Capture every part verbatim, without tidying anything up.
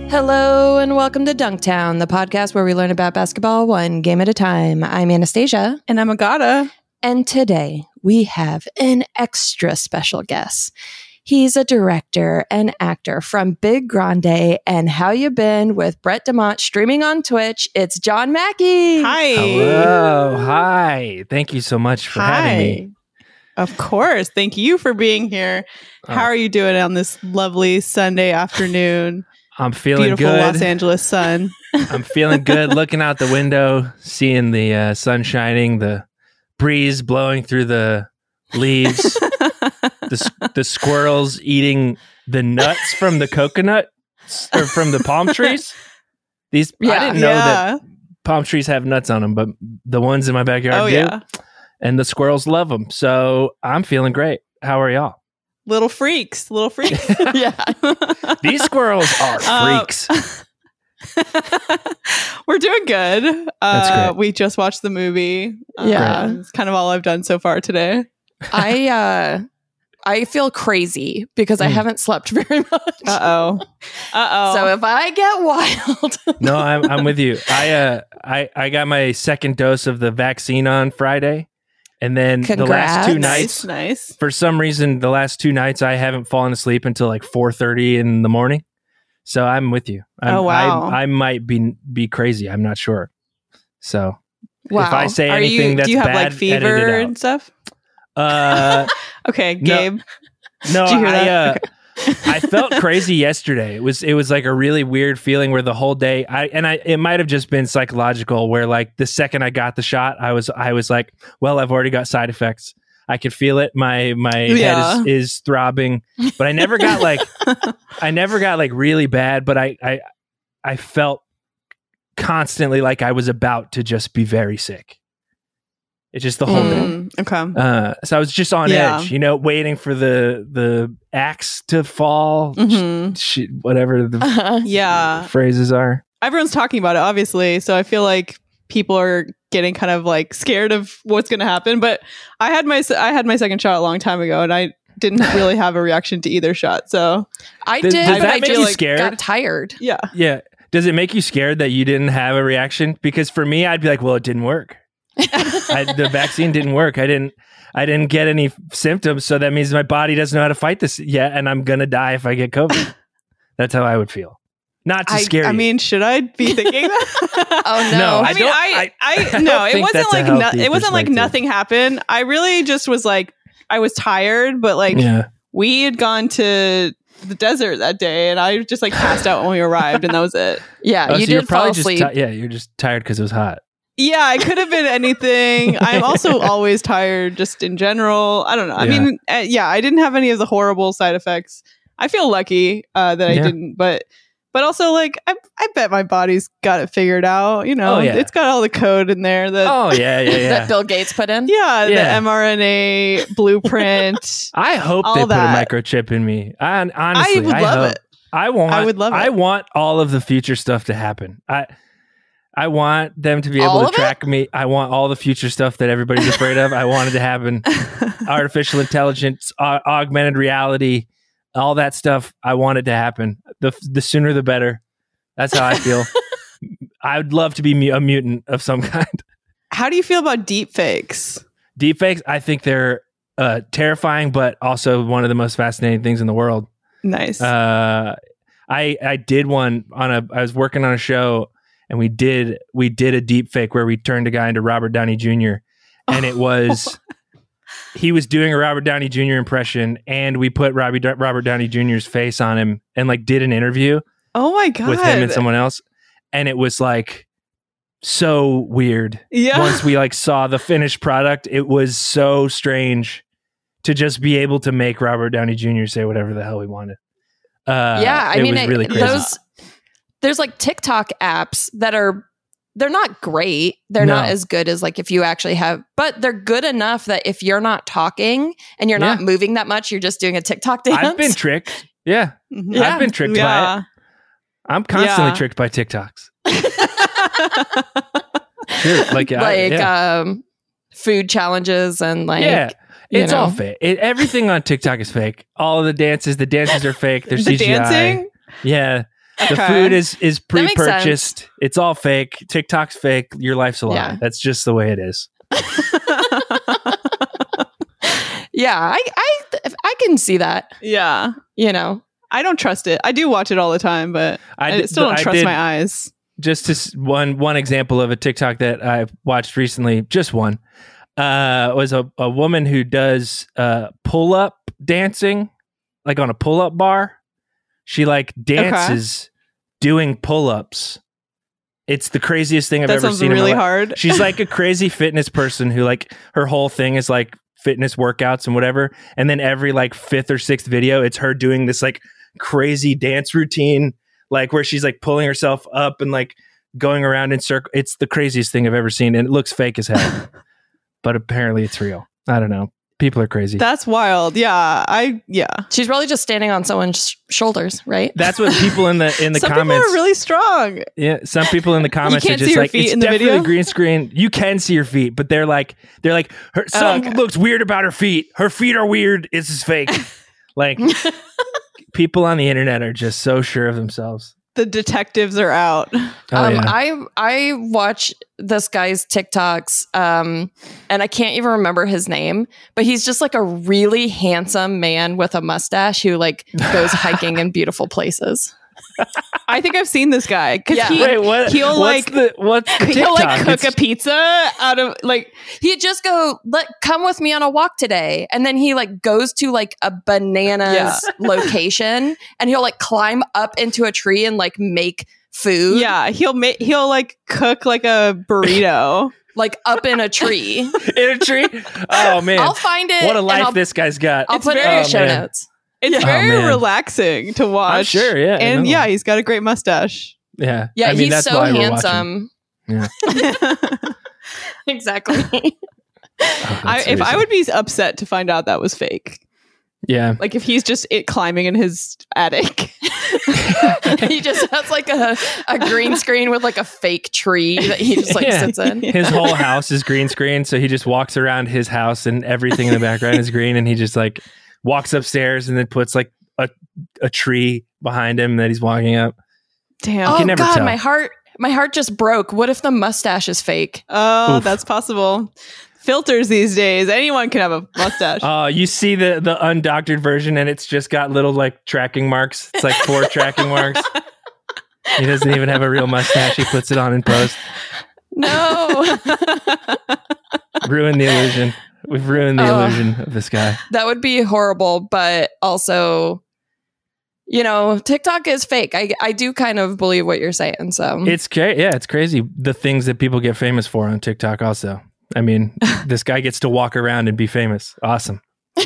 Hello and welcome to Dunktown, the podcast where we learn about basketball one game at a time. I'm Anastasia. And I'm Agata. And today we have an extra special guest. He's a director and actor from Big Grande and How You Been with Brett DeMont streaming on Twitch. It's John Mackey. Hi. Hello. Hi. Thank you so much for Hi. having me. Of course. Thank you for being here. Oh. How are you doing on this lovely Sunday afternoon? I'm feeling Beautiful good. Los Angeles sun. I'm feeling good looking out the window, seeing the uh, sun shining, the breeze blowing through the leaves, the, the squirrels eating the nuts from the coconut or from the palm trees. These Yeah. I didn't know Yeah. that palm trees have nuts on them, but the ones in my backyard Oh, do. yeah. And the squirrels love them. So I'm feeling great. How are y'all? Little freaks. Little freaks. Yeah. These squirrels are Uh, freaks. We're doing good. That's Uh, great. we just watched the movie. Yeah. Um, it's kind of all I've done so far today. I uh I feel crazy because I Mm. haven't slept very much. Uh-oh. Uh-oh. So if I get wild. No, I'm I'm with you. I uh I I got my second dose of the vaccine on Friday, and then the last two Congrats. nights, nice, nice. for some reason, the last two nights I haven't fallen asleep until like four thirty in the morning. So I'm with you. I'm, Oh, wow. I, I might be be crazy. I'm not sure. So Wow. if I say Are anything you, that's do you have bad, like edit fever it and out. stuff? Uh, Okay, No. Gabe. no, Did you hear I that? uh, I felt crazy yesterday. It was it was like a really weird feeling where the whole day I and I it might have just been psychological where like the second I got the shot, I was I was like, well, I've already got side effects. I could feel it. My my Yeah. head is, is throbbing. But I never got like I never got like really bad, but I I I felt constantly like I was about to just be very sick. It's just the whole day. Mm, okay. Uh, so I was just on Yeah. edge, you know, waiting for the the axe to fall, Mhm. sh- whatever the Yeah. phrases are. Everyone's talking about it, obviously. So I feel like people are getting kind of like scared of what's going to happen. But I had my I had my second shot a long time ago, and I didn't really have a reaction to either shot. So I Does- did, does but that I make just you like, scared? got tired. yeah, Yeah. Does it make you scared that you didn't have a reaction? Because for me, I'd be like, well, it didn't work. I, the vaccine didn't work. I didn't. I didn't get any symptoms, so that means my body doesn't know how to fight this yet, and I'm gonna die if I get COVID. That's how I would feel. Not to I, scare I you. mean, should I be thinking that? Oh no. No, I, I mean, don't- I, I, I no, don't it think wasn't that's a like no, healthy it wasn't like perspective. nothing happened. I really just was like, I was tired, but like yeah. we had gone to the desert that day, and I just like passed out when we arrived, and that was it. Yeah, Oh, you so you're did fall probably asleep. just ti- yeah, you're just tired because it was hot. Yeah, it could have been anything. I'm also always tired just in general. I don't know. I Yeah. mean, uh, yeah, I didn't have any of the horrible side effects. I feel lucky uh, that I Yeah. didn't, but but also like I, I bet my body's got it figured out. You know, Oh, yeah. it's got all the code in there. That Oh yeah, yeah, yeah. that Bill Gates put in. yeah, the Yeah. mRNA blueprint. I hope all they put that. a microchip in me. I honestly, I would love hope. it. I want. I would love I it. want all of the future stuff to happen. I. I want them to be able All to of it? track me. I want all the future stuff that everybody's afraid of. I want it to happen. Artificial intelligence, au- augmented reality, all that stuff. I want it to happen. The the sooner the better. That's how I feel. I would love to be mu- a mutant of some kind. How do you feel about deep fakes? Deepfakes, I think they're uh, terrifying, but also one of the most fascinating things in the world. Nice. Uh, I I did one on a. I was working on a show, and we did we did a deep fake where we turned a guy into Robert Downey Junior And it was he was doing a Robert Downey Junior impression, and we put Robbie Robert Downey Junior's face on him and like did an interview oh my god. with him and someone else, and it was like so weird. Yeah. Once we like saw the finished product, it was so strange to just be able to make Robert Downey Junior say whatever the hell we wanted. Uh, yeah, I it mean, was it- really crazy. those there's like TikTok apps that are they're not great. They're No. not as good as like if you actually have, but they're good enough that if you're not talking and you're not Yeah. moving that much, you're just doing a TikTok dance. I've been tricked. Yeah, Mhm. Yeah. I've been tricked by it. Yeah. I'm constantly Yeah. tricked by TikToks. Sure, like I- like yeah. um food challenges and like yeah, you it's all know. fake. It, everything on TikTok is fake. All of the dances, the dances are fake. They're the C G I. dancing? Yeah, The Okay. food is is That makes pre-purchased. It's all fake. TikTok's fake. Your life's a lie. Yeah. That's just the way it is. Yeah, I, I, I can see that. Yeah. You know, I don't trust it. I do watch it all the time, but I, I did- still don't I trust did- my eyes. Just to s- one one example of a TikTok that I watched recently, just one, uh, was a, a woman who does uh, pull up dancing, like on a pull up bar. She like dances doing pull ups. It's the craziest thing I've That ever sounds seen. really in my life. hard. She's like a crazy fitness person who like her whole thing is like fitness workouts and whatever. And then every like fifth or sixth video, it's her doing this like crazy dance routine, like where she's like pulling herself up and like going around in circle. It's the craziest thing I've ever seen. And it looks fake as hell, but apparently it's real. I don't know. People are crazy. That's wild. Yeah. I, yeah. she's probably just standing on someone's sh- shoulders, right? That's what people in the in the Some comments. people are really strong. Yeah, some people in the comments can't are see just your like, feet it's in the definitely video? green screen. You can see your feet, but they're like, they're like, her, something okay. looks weird about her feet. Her feet are weird. This is fake. Like, people on the internet are just so sure of themselves. The detectives are out. Oh, um, yeah. I I watch this guy's TikToks, um, and I can't even remember his name, but he's just like a really handsome man with a mustache who like goes hiking in beautiful places. I think I've seen this guy because Yeah. he, Wait, what? he'll what's like the what's the he'll like TikTok? cook It's- a pizza out of like He'd just go, "Let come with me on a walk today," and then he like goes to like a bananas Yeah. location, and he'll like climb up into a tree and like make food, yeah he'll make he'll like cook like a burrito. like up in a tree. in a tree. Oh man, I'll find it. what a and life I'll, this guy's got. I'll It's put it in very- the show Oh, man. notes. It's Yeah. very Oh, man. relaxing to watch. I'm sure, yeah, I and know. yeah, he's got a great mustache. Yeah, Yeah, I mean, he's that's so why we're watching. handsome. Exactly. Oh, I, that's if I amazing. would be upset to find out that was fake, yeah, like if he's just it climbing in his attic. He just has like a, a green screen with like a fake tree that he just like Yeah. sits in. his whole house is green screen, so he just walks around his house and everything in the background is green, and he just like walks upstairs and then puts like a a tree behind him that he's walking up. Damn. Oh can never God, tell. my heart, my heart just broke. What if the mustache is fake? Oh, Oof. that's possible. Filters these days. Anyone can have a mustache. Oh, you see the the undoctored version, and it's just got little like tracking marks. It's like four tracking marks. He doesn't even have a real mustache. He puts it on in post. No, Ruined the illusion. We've ruined the Oh. illusion of this guy. that would be horrible. But also, you know, TikTok is fake. I I do kind of believe what you're saying. So It's cra- yeah, it's crazy the things that people get famous for on TikTok. Also, I mean, this guy gets to walk around and be famous. Awesome.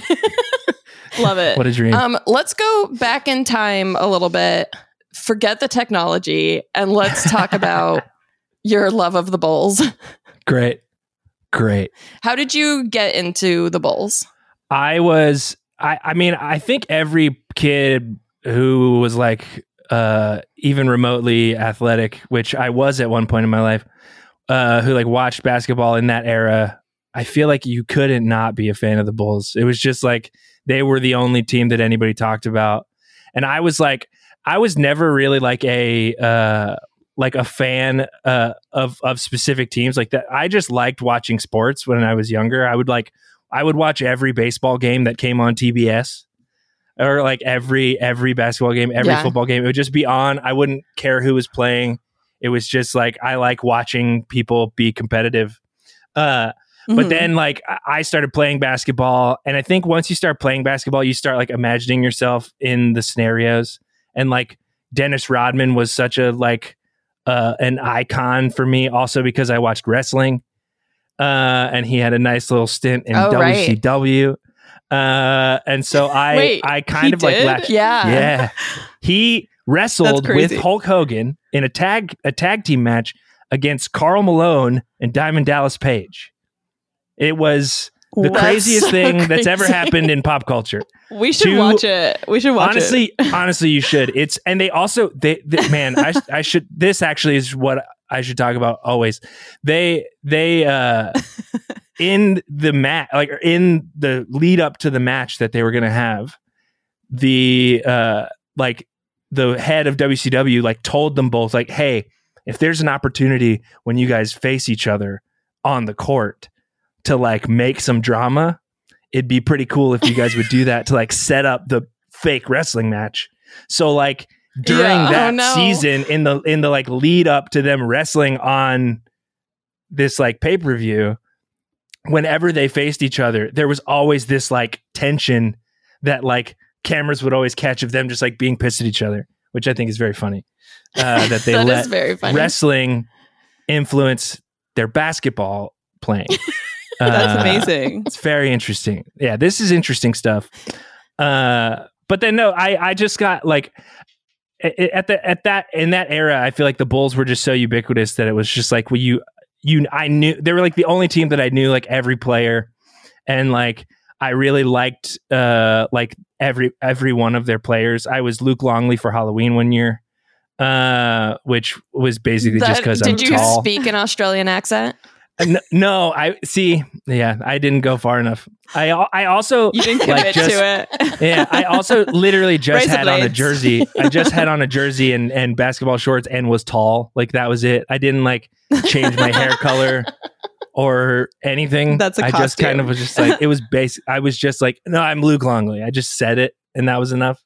Love it. What a dream. Um, let's go back in time a little bit. Forget the technology and let's talk about your love of the Bulls. Great. Great. How did you get into the Bulls? I was I I mean, I think every kid who was like uh even remotely athletic, which I was at one point in my life, uh who like watched basketball in that era, I feel like you couldn't not be a fan of the Bulls. It was just like they were the only team that anybody talked about. And I was like I was never really like a uh like a fan uh of of specific teams like that. I just liked watching sports when I was younger. I would like I would watch every baseball game that came on T B S, or like every every basketball game, every Yeah. football game. It would just be on. I wouldn't care who was playing. It was just like I like watching people be competitive. Uh, but Mhm. then like I- I started playing basketball, and I think once you start playing basketball, you start like imagining yourself in the scenarios. And like Dennis Rodman was such a like uh, an icon for me, also because I watched wrestling. Uh, and he had a nice little stint in Oh, right. W C W. Uh, and so I, Wait, I kind he of like, did? latched- Yeah. yeah, he wrestled with crazy. Hulk Hogan in a tag, a tag team match against Karl Malone and Diamond Dallas Page. It was the That's craziest so thing that's ever crazy. happened in pop culture. we should to- watch it. We should watch honestly, it. honestly, you should. It's and they also they, they man, I I should. This actually is what I should talk about always. They they uh in the match, like in the lead up to the match that they were going to have, the uh like the head of W C W like told them both like, hey, if there's an opportunity when you guys face each other on the court to like make some drama, it'd be pretty cool if you guys would do that to like set up the fake wrestling match. So like during Yeah. that Oh, no. season in the in the like lead up to them wrestling on this like pay-per-view, whenever they faced each other, there was always this like tension that like cameras would always catch of them just like being pissed at each other, which I think is very funny. Uh, that they That let is very funny. wrestling influence their basketball playing. That's Uh, amazing. It's very interesting. Yeah, this is interesting stuff. Uh, but then no, I I just got like a- at the at that in that era, I feel like the Bulls were just so ubiquitous that it was just like well, you you I knew they were like the only team that I knew like every player, and like I really liked uh like every every one of their players. I was Luke Longley for Halloween one year, uh, which was basically just That- because I'm did you tall. speak an Australian accent? Uh, n- no, I see. Yeah, I didn't go far enough. I al- I also You didn't like, commit just- to it. yeah, I also literally just Razor had on a blades. jersey. I just had on a jersey and, and basketball shorts and was tall. Like that was it. I didn't like change my hair color or anything. That's a I just kind costume. of was just like it was basic. I was just like, no, I'm Luke Longley. I just said it and that was enough.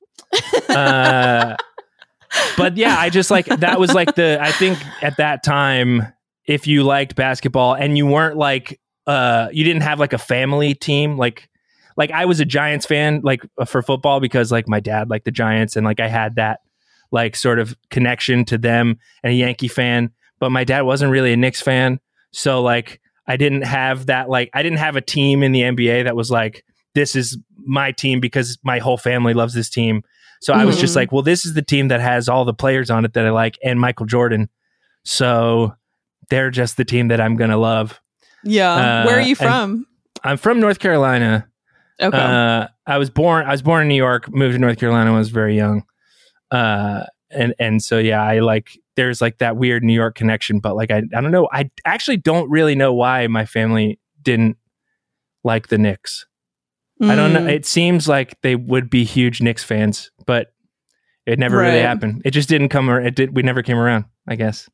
Uh, but yeah, I just like that was like the I think at that time, if you liked basketball and you weren't like uh you didn't have like a family team, like like I was a Giants fan like for football because like my dad liked the Giants and like I had that like sort of connection to them, and a Yankee fan, but my dad wasn't really a Knicks fan. So like I didn't have that like I didn't have a team in the N B A that was like this is my team because my whole family loves this team. So I was just Mhm. like, well, this is the team that has all the players on it that I like and Michael Jordan. So they're just the team that I'm going to love. Yeah. Uh, Where are you and- from? I'm from North Carolina. Okay. Uh, I was born I was born in New York, moved to North Carolina when I was very young. Uh, and and so yeah, I like there's like that weird New York connection, but like I I don't know. I actually don't really know why my family didn't like the Knicks. I don't know. Mm. It seems like they would be huge Knicks fans, but it never really Right. happened. It just didn't come. ar- It did. We never came around. I guess.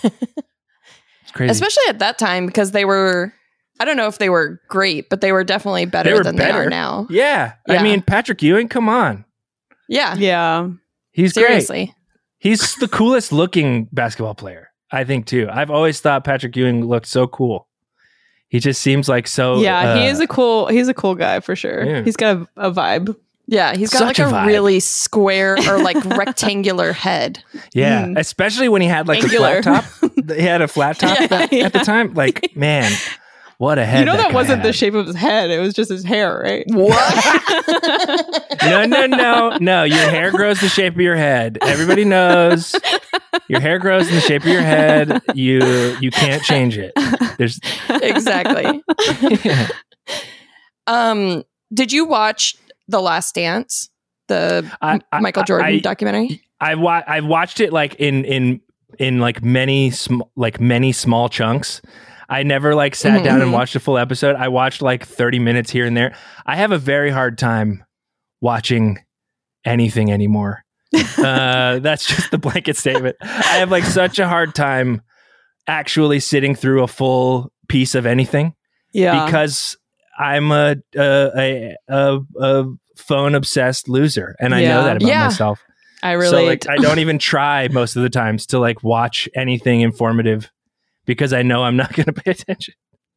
It's crazy. Especially at that time because they were, I don't know if they were great, but they were definitely better They were than they better. are now. yeah. I Yeah. mean, Patrick Ewing. Come on, Yeah. Yeah. he's great. Seriously. He's the coolest looking basketball player, I think, too. I've always thought Patrick Ewing looked so cool. He just seems like so. yeah, he uh, is a cool he's a cool guy for sure. Yeah. He's got a, a vibe. Yeah. He's got Such like a a, vibe. really square or like rectangular head. Yeah, Mm. especially when he had like Angular. a flat top. He had a flat top Yeah, that- at the time. Like, man, what a head. you know that, guy wasn't the had. shape of his head, it was just his hair, right? What? No, no, no, no. Your hair grows the shape of your head. Everybody knows your hair grows in the shape of your head. You you can't change it. There's Exactly. yeah. Um, did you watch The Last Dance? The I- I- Michael Jordan I- documentary? I wa- I watched it like in in in like many sm- like many small chunks. I never like sat Mhm, down and mhm. watched a full episode. I watched like thirty minutes here and there. I have a very hard time watching anything anymore. uh, that's just the blanket statement. I have like such a hard time actually sitting through a full piece of anything Yeah. because I'm a a, a, a, a phone obsessed loser, and I know Yeah. that about Yeah. myself. I relate. So like I don't even try most of the times to like watch anything informative because I know I'm not going to pay attention.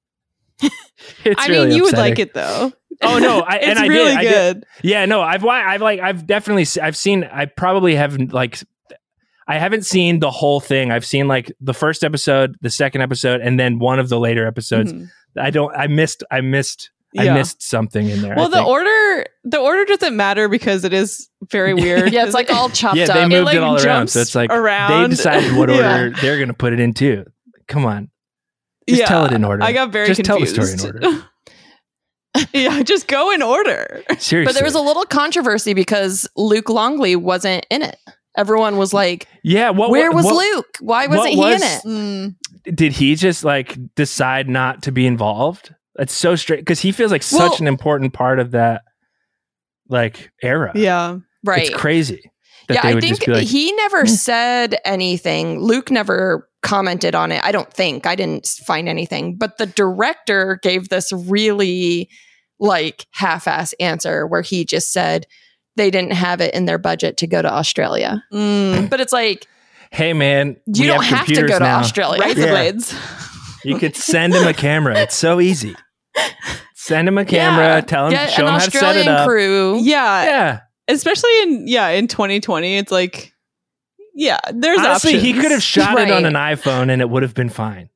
It's I really mean, you would upsetting. like it though. Oh no, I, It's and I really did. I did. good. Yeah, no, I've wa- I've like I've definitely se- I've seen I probably haven't like I haven't seen the whole thing. I've seen like the first episode, the second episode, and then one of the later episodes. Mhm. I don't I missed I missed I Yeah. missed something in there. Well, I the think. order the order doesn't matter because it is very weird. Yeah, it's like all chopped yeah, they up. moved like, it all around, jumps so it's like around. they decided what order Yeah. they're going to put it in too. Come on, just Yeah, tell it in order. I got very just confused. tell the story in order. Yeah, just go in order. Seriously, But there was a little controversy because Luke Longley wasn't in it. Everyone was like, yeah. What where was what, Luke? Why wasn't he what was- in it? Mm. Did he just like decide not to be involved? That's so straight because he feels like such Well- an important part of that like era. Yeah. Right. It's crazy. That yeah, they I would think just be like, he never "Eh." said anything. Luke never commented on it. I don't think. I didn't find anything. But the director gave this really like half-ass answer where he just said they didn't have it in their budget to go to Australia. Mm. But it's like, hey man, you we don't have, have to computers go to now. Australia. Razor Yeah. blades. You could send him a camera. It's so easy. Send him a camera. Yeah. Tell him, Get show an him how to set it Australian up. crew. Yeah, Yeah. especially in yeah in twenty twenty, it's like yeah, there's Honestly, options. he could have shot it on Right. an iPhone and it would have been fine.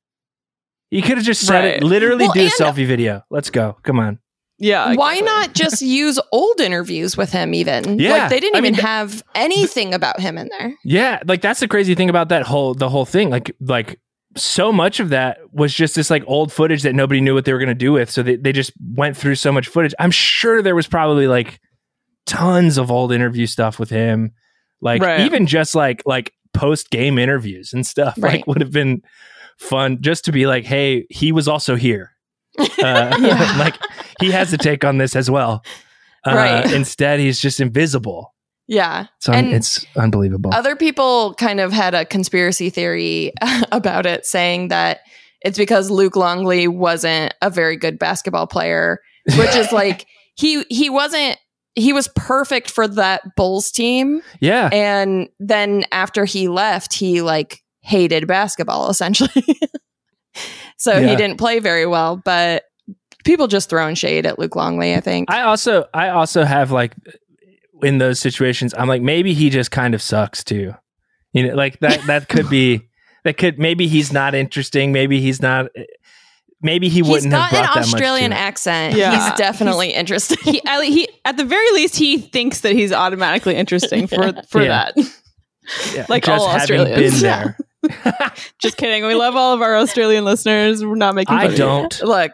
He could have just said Right. it. Literally Well, do a and- selfie video. Let's go. Come on. Yeah, Why exactly. not just use old interviews with him even? Yeah. Like they didn't I even mean, th- have anything about him in there. Yeah, like that's the crazy thing about that whole the whole thing. Like like so much of that was just this like old footage that nobody knew what they were going to do with. So they, they just went through so much footage. I'm sure there was probably like tons of old interview stuff with him. Like Right. even just like like post game interviews and stuff Right. like would have been fun just to be like, hey, he was also here. Uh, Yeah. like he has a take on this as well. Uh, Right. Instead, he's just invisible. Yeah. So un- And- it's unbelievable. Other people kind of had a conspiracy theory about it, saying that it's because Luke Longley wasn't a very good basketball player, which is like he he wasn't he was perfect for that Bulls team. yeah. And then after he left, he like hated basketball essentially. So Yeah. he didn't play very well, but people just throwing shade at Luke Longley, I think. I also I also have like in those situations, I'm like, maybe he just kind of sucks too. You know, like that that could be that could maybe he's not interesting, maybe he's not maybe he He's wouldn't have got an brought that Australian much to it. accent. Yeah. He's definitely interesting. he, at, le- he at the very least he thinks that he's automatically interesting for for Yeah. that. Yeah, like just all having Australians. been Yeah. there. Just kidding. We love all of our Australian listeners. We're not making fun I of you. don't. Look,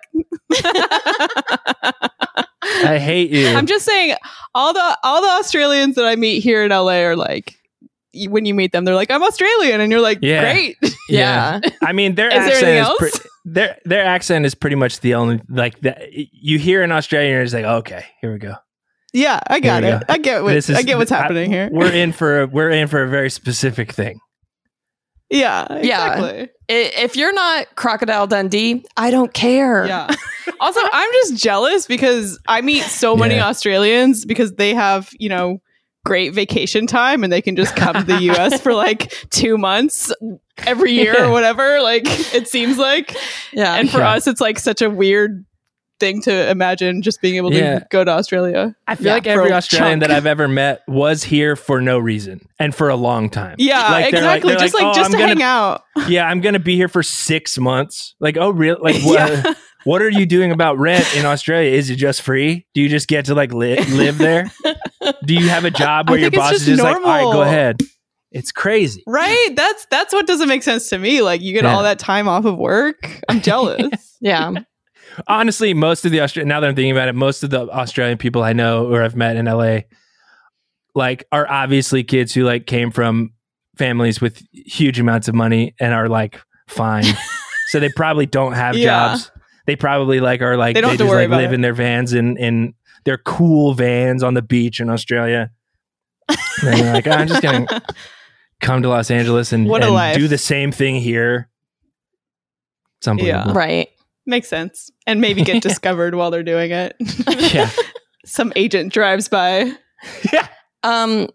I hate you. I'm just saying all the all the Australians that I meet here in L A are like y- when you meet them they're like I'm Australian and you're like Yeah. great. yeah. I mean, their Is there accent anything is else? pre- their their accent is pretty much the only like that you hear in Australia. And it's like, okay, here we go. Yeah, I got Here we it. go. I get what This is- I get what's I- happening here. We're in for a, we're in for a very specific thing. Yeah, Yeah. exactly. I- If you're not Crocodile Dundee, I don't care. Yeah. Also, I'm just jealous because I meet so many Yeah. Australians because they have, you know, great vacation time and they can just come to the U S for like two months every year Yeah. or whatever. Like it seems like. Yeah. And for Yeah. us, it's like such a weird thing to imagine just being able to Yeah. go to Australia. I feel Yeah, like for every a Australian chunk. that I've ever met was here for no reason and for a long time. Yeah, Like, they're like- exactly. they're just like, "Oh, just I'm to gonna- hang out. Yeah, I'm gonna be here for six months. Like, oh, real? Like, what? Yeah. What are you doing about rent in Australia? Is it just free? Do you just get to like li- live there? Do you have a job I where your think it's boss is just just like, all right, go normal. ahead? It's crazy. Right? That's that's what doesn't make sense to me. Like you get Yeah. all that time off of work. I'm jealous. Yeah. Honestly, most of the Australian, now that I'm thinking about it, most of the Australian people I know or I've met in L A, like, are obviously kids who like came from families with huge amounts of money and are like fine. So they probably don't have Yeah. jobs. They probably like are like They they, don't have to just worry like about live it. in their vans in in their cool vans on the beach in Australia. And they're like, "Oh, I'm just gonna come to Los Angeles and, What a and life. do the same thing here. It's unbelievable. Right. Makes sense. And maybe get discovered while they're doing it. Yeah. Some agent drives by. Yeah. Um,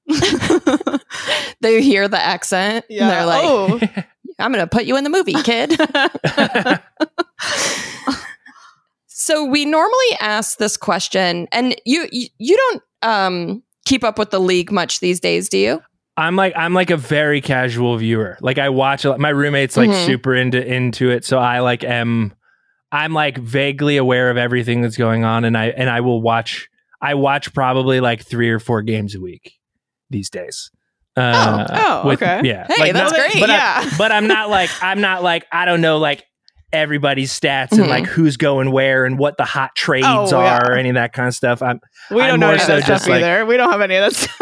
they hear the accent. Yeah. And they're like, oh. I'm going to put you in the movie, kid. So we normally ask this question, and you you, you don't um, keep up with the league much these days, do you? I'm like I'm like a very casual viewer. Like I watch a lot. My roommate's like Mhm. super into into it, so I like am I'm like vaguely aware of everything that's going on, and I and I will watch. I watch probably like three or four games a week these days. Uh, Oh, okay. Yeah. Hey, Like, that's no- great. But, Yeah. I, but I'm not like I'm not like I don't know like everybody's stats Mhm. and like who's going where and what the hot trades Oh, are yeah. or any of that kind of stuff. I'm We I'm don't know more any of so that stuff just like- either. We don't have any of that stuff.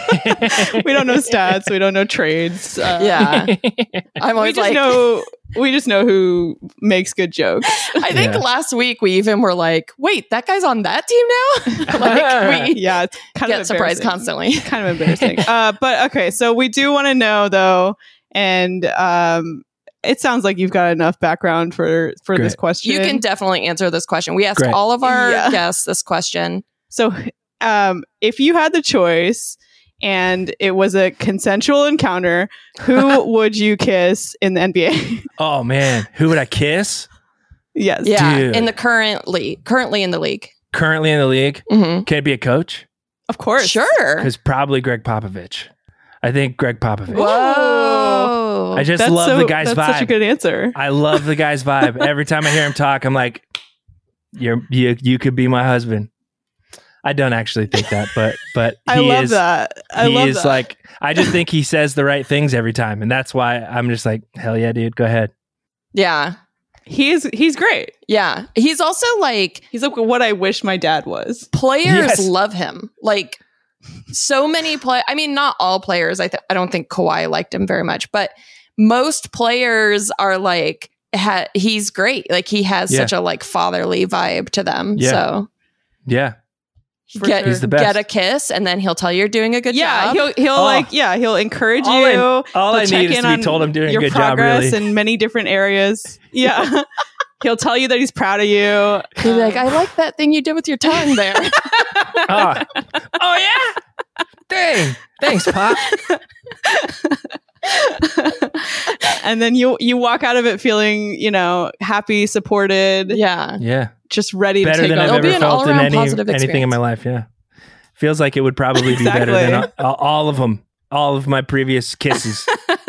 We don't know stats. We don't know trades. Uh, Yeah. I'm we always just like, know we just know who makes good jokes. I think Yeah. last week we even were like, wait, that guy's on that team now? Like we Yeah, it's kind get of surprised embarrassing. constantly. Kind of embarrassing. uh, but okay, so we do want to know though, and um, it sounds like you've got enough background for for this Great. question. You can definitely answer this question. We asked Great. all of our Yeah. guests this question. So, um, if you had the choice and it was a consensual encounter, who would you kiss in the N B A? Oh man, who would I kiss? Yes. Yeah, Dude. in the current league, currently in the league. Currently in the league, Mm-hmm. can it be a coach? Of course. Sure. Because probably Greg Popovich. I think Greg Popovich. Whoa. I just That's love so- the guy's that's vibe. such a good answer. I love the guy's vibe. Every time I hear him talk, I'm like, "You're you you could be my husband." I don't actually think that, but but he I love is that. I he love is that. like I just think he says the right things every time, and that's why I'm just like, hell yeah, dude, go ahead. Yeah. he's he's great. Yeah. He's also like, He's like what I wish my dad was. players Yes. love him. Like, so many play. I mean, not all players. I th- I don't think Kawhi liked him very much, but most players are like, ha- he's great. Like he has Yeah. such a like fatherly vibe to them. Yeah. So Yeah, For get sure. He's the best. get a kiss, and then he'll tell you you're doing a good Yeah, job. he'll he'll Oh. like yeah he'll encourage All you. I- all He'll I check need is in to be on told I'm doing a your good job, progress really. in many different areas. Yeah, he'll tell you that he's proud of you. He'll be like, I like that thing you did with your tongue there. oh. oh yeah, dang, thanks, Pop. And then you you walk out of it feeling you know happy, supported, Yeah. Yeah, just ready better to take than on. I've It'll be ever an felt in all-around any, positive anything in my life. Yeah, feels like it would probably be better than Exactly. all, all of them, all of my previous kisses.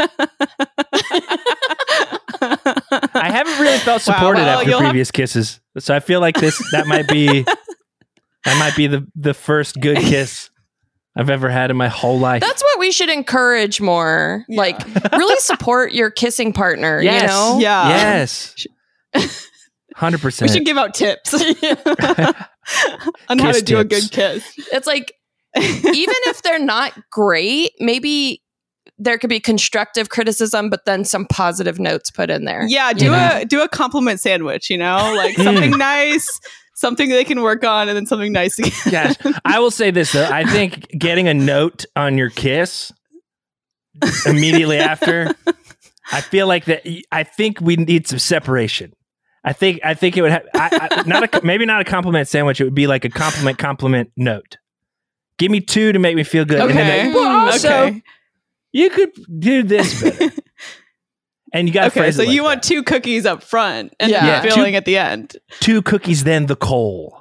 I haven't really felt Wow, supported well, after you'll have- previous kisses, so I feel like this that might be that might be the the first good kiss I've ever had in my whole life. That's what we should encourage more. Yeah. Like, really support your kissing partner, yes, you know? Yeah. yes, hundred We percent. should give out tips on how Kiss to do a tips. good kiss. It's like, even if they're not great, maybe there could be constructive criticism, but then some positive notes put in there. Yeah, do you know? a do a compliment sandwich, you know? Like Mm. something nice, something they can work on, and then something nice again. Gosh, I will say this though. I think getting a note on your kiss immediately after, I feel like that. I think we need some separation. I think I think it would have I, I, not a maybe not a compliment sandwich. It would be like a compliment compliment note. Give me two to make me feel good. And then Okay. like, well, also, Okay. you could do this better. And you got to Okay, phrase so it like you want that. two cookies up front and Yeah. then Yeah. filling Two- at the end. two cookies, then the coal.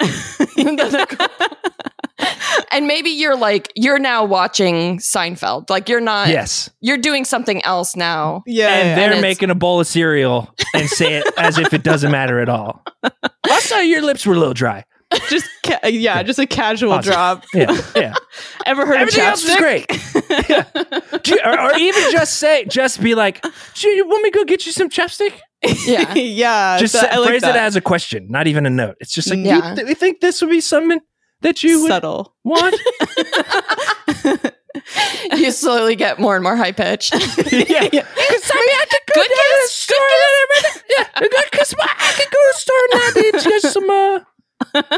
And maybe you're like, you're now watching Seinfeld. Like, you're not, Yes. you're doing something else now. Yeah. and yeah. they're it's- making a bowl of cereal and say it as if it doesn't matter at all. Last time your lips were a little dry. just ca- yeah, just a casual Awesome. drop. Yeah, yeah. Ever heard Everything of else is chapstick? great. Yeah. Do you- or, or even just say, just be like, "Do you want me to go get you some chapstick?" Yeah. yeah. Just that- say, I like phrase that. it as a question, not even a note. It's just like, Yeah. do you, th- think this would be something that you would subtle. want? You slowly get more and more high pitched. yeah. yeah. Cause I mean, I could go Good down to the kiss, store. Yeah, because I could go to the store and I did get some uh,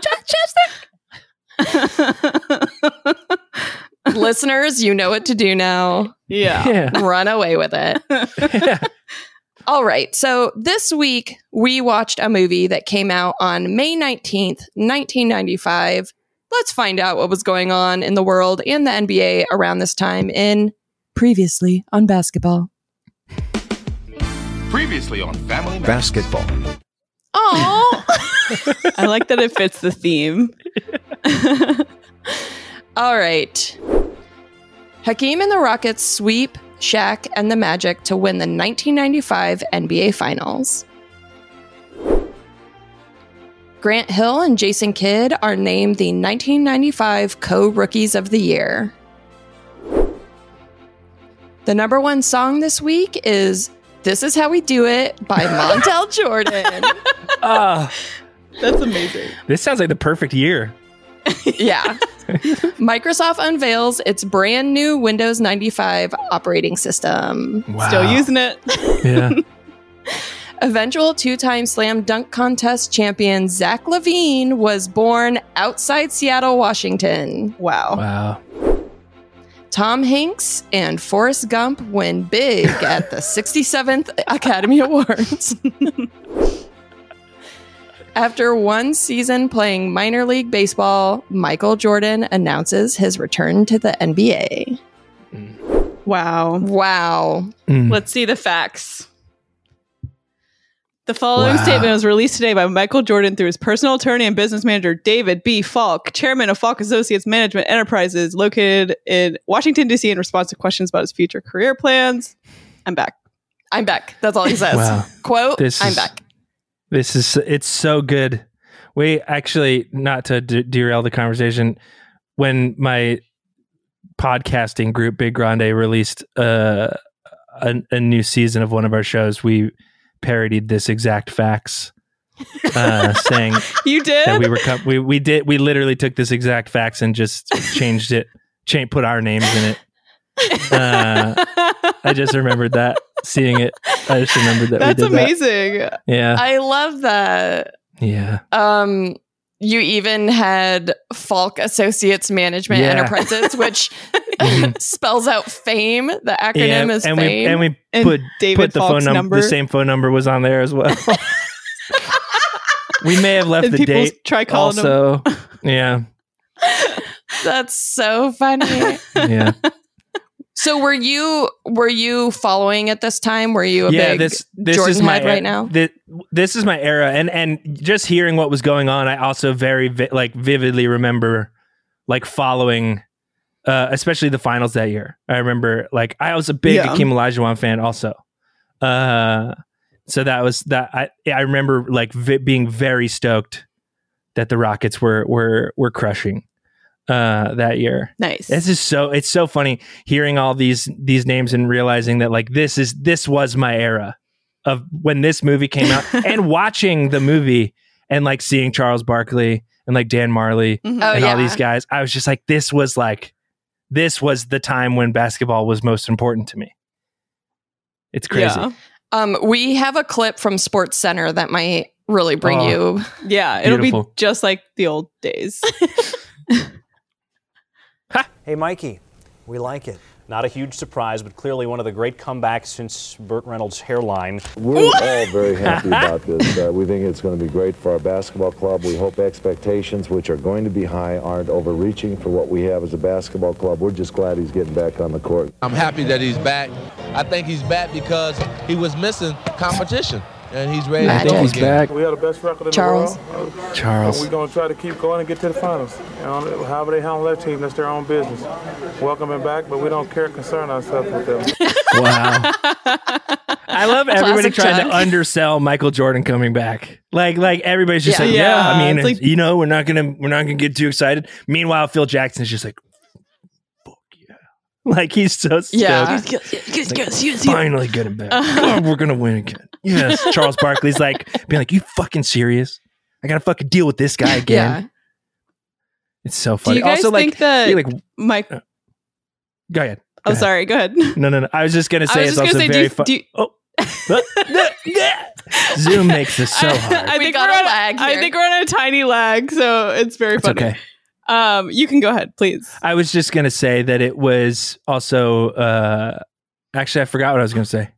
chapstick. Listeners, you know what to do now. Yeah. Yeah. Run away with it. yeah. All right. So this week we watched a movie that came out on May nineteenth, nineteen ninety-five. Let's find out what was going on in the world and the N B A around this time in Previously on Basketball. Previously on Family Matters. Basketball. Oh. I like that it fits the theme. All right. Hakeem and the Rockets sweep Shaq and the Magic to win the nineteen ninety-five N B A Finals. Grant Hill and Jason Kidd are named the nineteen ninety-five Co-Rookies of the Year. The number one song this week is This Is How We Do It by Montel Jordan. Uh, That's amazing. this sounds like the perfect year. Yeah. Microsoft unveils its brand new Windows ninety-five operating system. Wow. Still using it. Yeah. Eventual two-time slam dunk contest champion Zach LaVine was born outside Seattle, Washington. Wow. Wow. Tom Hanks and Forrest Gump win big at the sixty-seventh Academy Awards. After one season playing minor league baseball, Michael Jordan announces his return to the N B A. Wow. Wow. Mm. Let's see the facts. The following Wow. statement was released today by Michael Jordan through his personal attorney and business manager, David B. Falk, chairman of Falk Associates Management Enterprises, located in Washington, D C, in response to questions about his future career plans. I'm back. I'm back. That's all he says. Wow. Quote, This I'm is- back. This is, it's so good. We actually, not to de- derail the conversation, when my podcasting group, Big Grande, released uh, a, a new season of one of our shows, we parodied this exact facts, uh, saying You did? that we were, com- we, we did, we literally took this exact facts and just changed it, cha- put our names in it. Uh, I just remembered that, seeing it. I just remembered that That's we did amazing. that. Yeah. I love that. Yeah. Um, you even had Falk Associates Management Yeah. Enterprises, which spells out FAME. The acronym is and FAME. we and we And put David put the Falk's phone number. number. The same phone number was on there as well. We may have left And the people date. try calling him. Also, yeah, That's so funny. yeah, So were you were you following at this time? Were you a yeah. big This this Jordan is my head right now? This, this is my era, and and just hearing what was going on, I also very vi- like vividly remember like following, uh, especially the finals that year. I remember like I was a big Yeah. Hakeem Olajuwon fan also. Uh, so that was that. I I remember like vi- being very stoked that the Rockets were were were crushing uh, that year. Nice. This is so it's so funny hearing all these these names and realizing that like this is this was my era of when this movie came out and watching the movie and like seeing Charles Barkley and like Dan Marley Mhm. Oh, and yeah. all these guys. I was just like, this was like this was the time when basketball was most important to me. It's crazy. Yeah. Um, we have a clip from Sports Center that might really bring Oh. you. Yeah. It'll Beautiful. be just like the old days. Hey, Mikey, we like it. Not a huge surprise, but clearly one of the great comebacks since Burt Reynolds' hairline. We're all very happy about this. Uh, we think it's going to be great for our basketball club. We hope expectations, which are going to be high, aren't overreaching for what we have as a basketball club. We're just glad he's getting back on the court. I'm happy that he's back. I think he's back because he was missing competition, and he's ready Magic. to go He's again. back. We have the best record in Charles. the world. Uh, Charles. and we're going to try to keep going and get to the finals. You know, however they handle their team, that's their own business. Welcome them back, but we don't care, concern ourselves with them. Wow. I love everybody Classic trying Chuck. to undersell Michael Jordan coming back. Like like everybody's just Yeah. like, yeah, Yeah, I mean, it's like- you know, we're not gonna we're not gonna get too excited. Meanwhile, Phil Jackson's just like, fuck yeah. Like he's so stoked. Yeah. Like, finally getting back. God, we're gonna win again. Yes. Charles Barkley's like being like, you fucking serious? I gotta fucking deal with this guy again. Yeah. It's so Do funny. you guys also, think like, that you're like, Mike? go ahead. Go Oh, ahead. sorry. Go ahead. No, no, no. I was just gonna I say was it's just also gonna say, do very you, fun. do you, Oh. Zoom makes this so I, hard. I We think got we're a on, lag I here. think we're on a tiny lag, so it's very It's funny. okay. Um, you can go ahead, please. I was just gonna say that it was also. Uh, actually, I forgot what I was gonna say.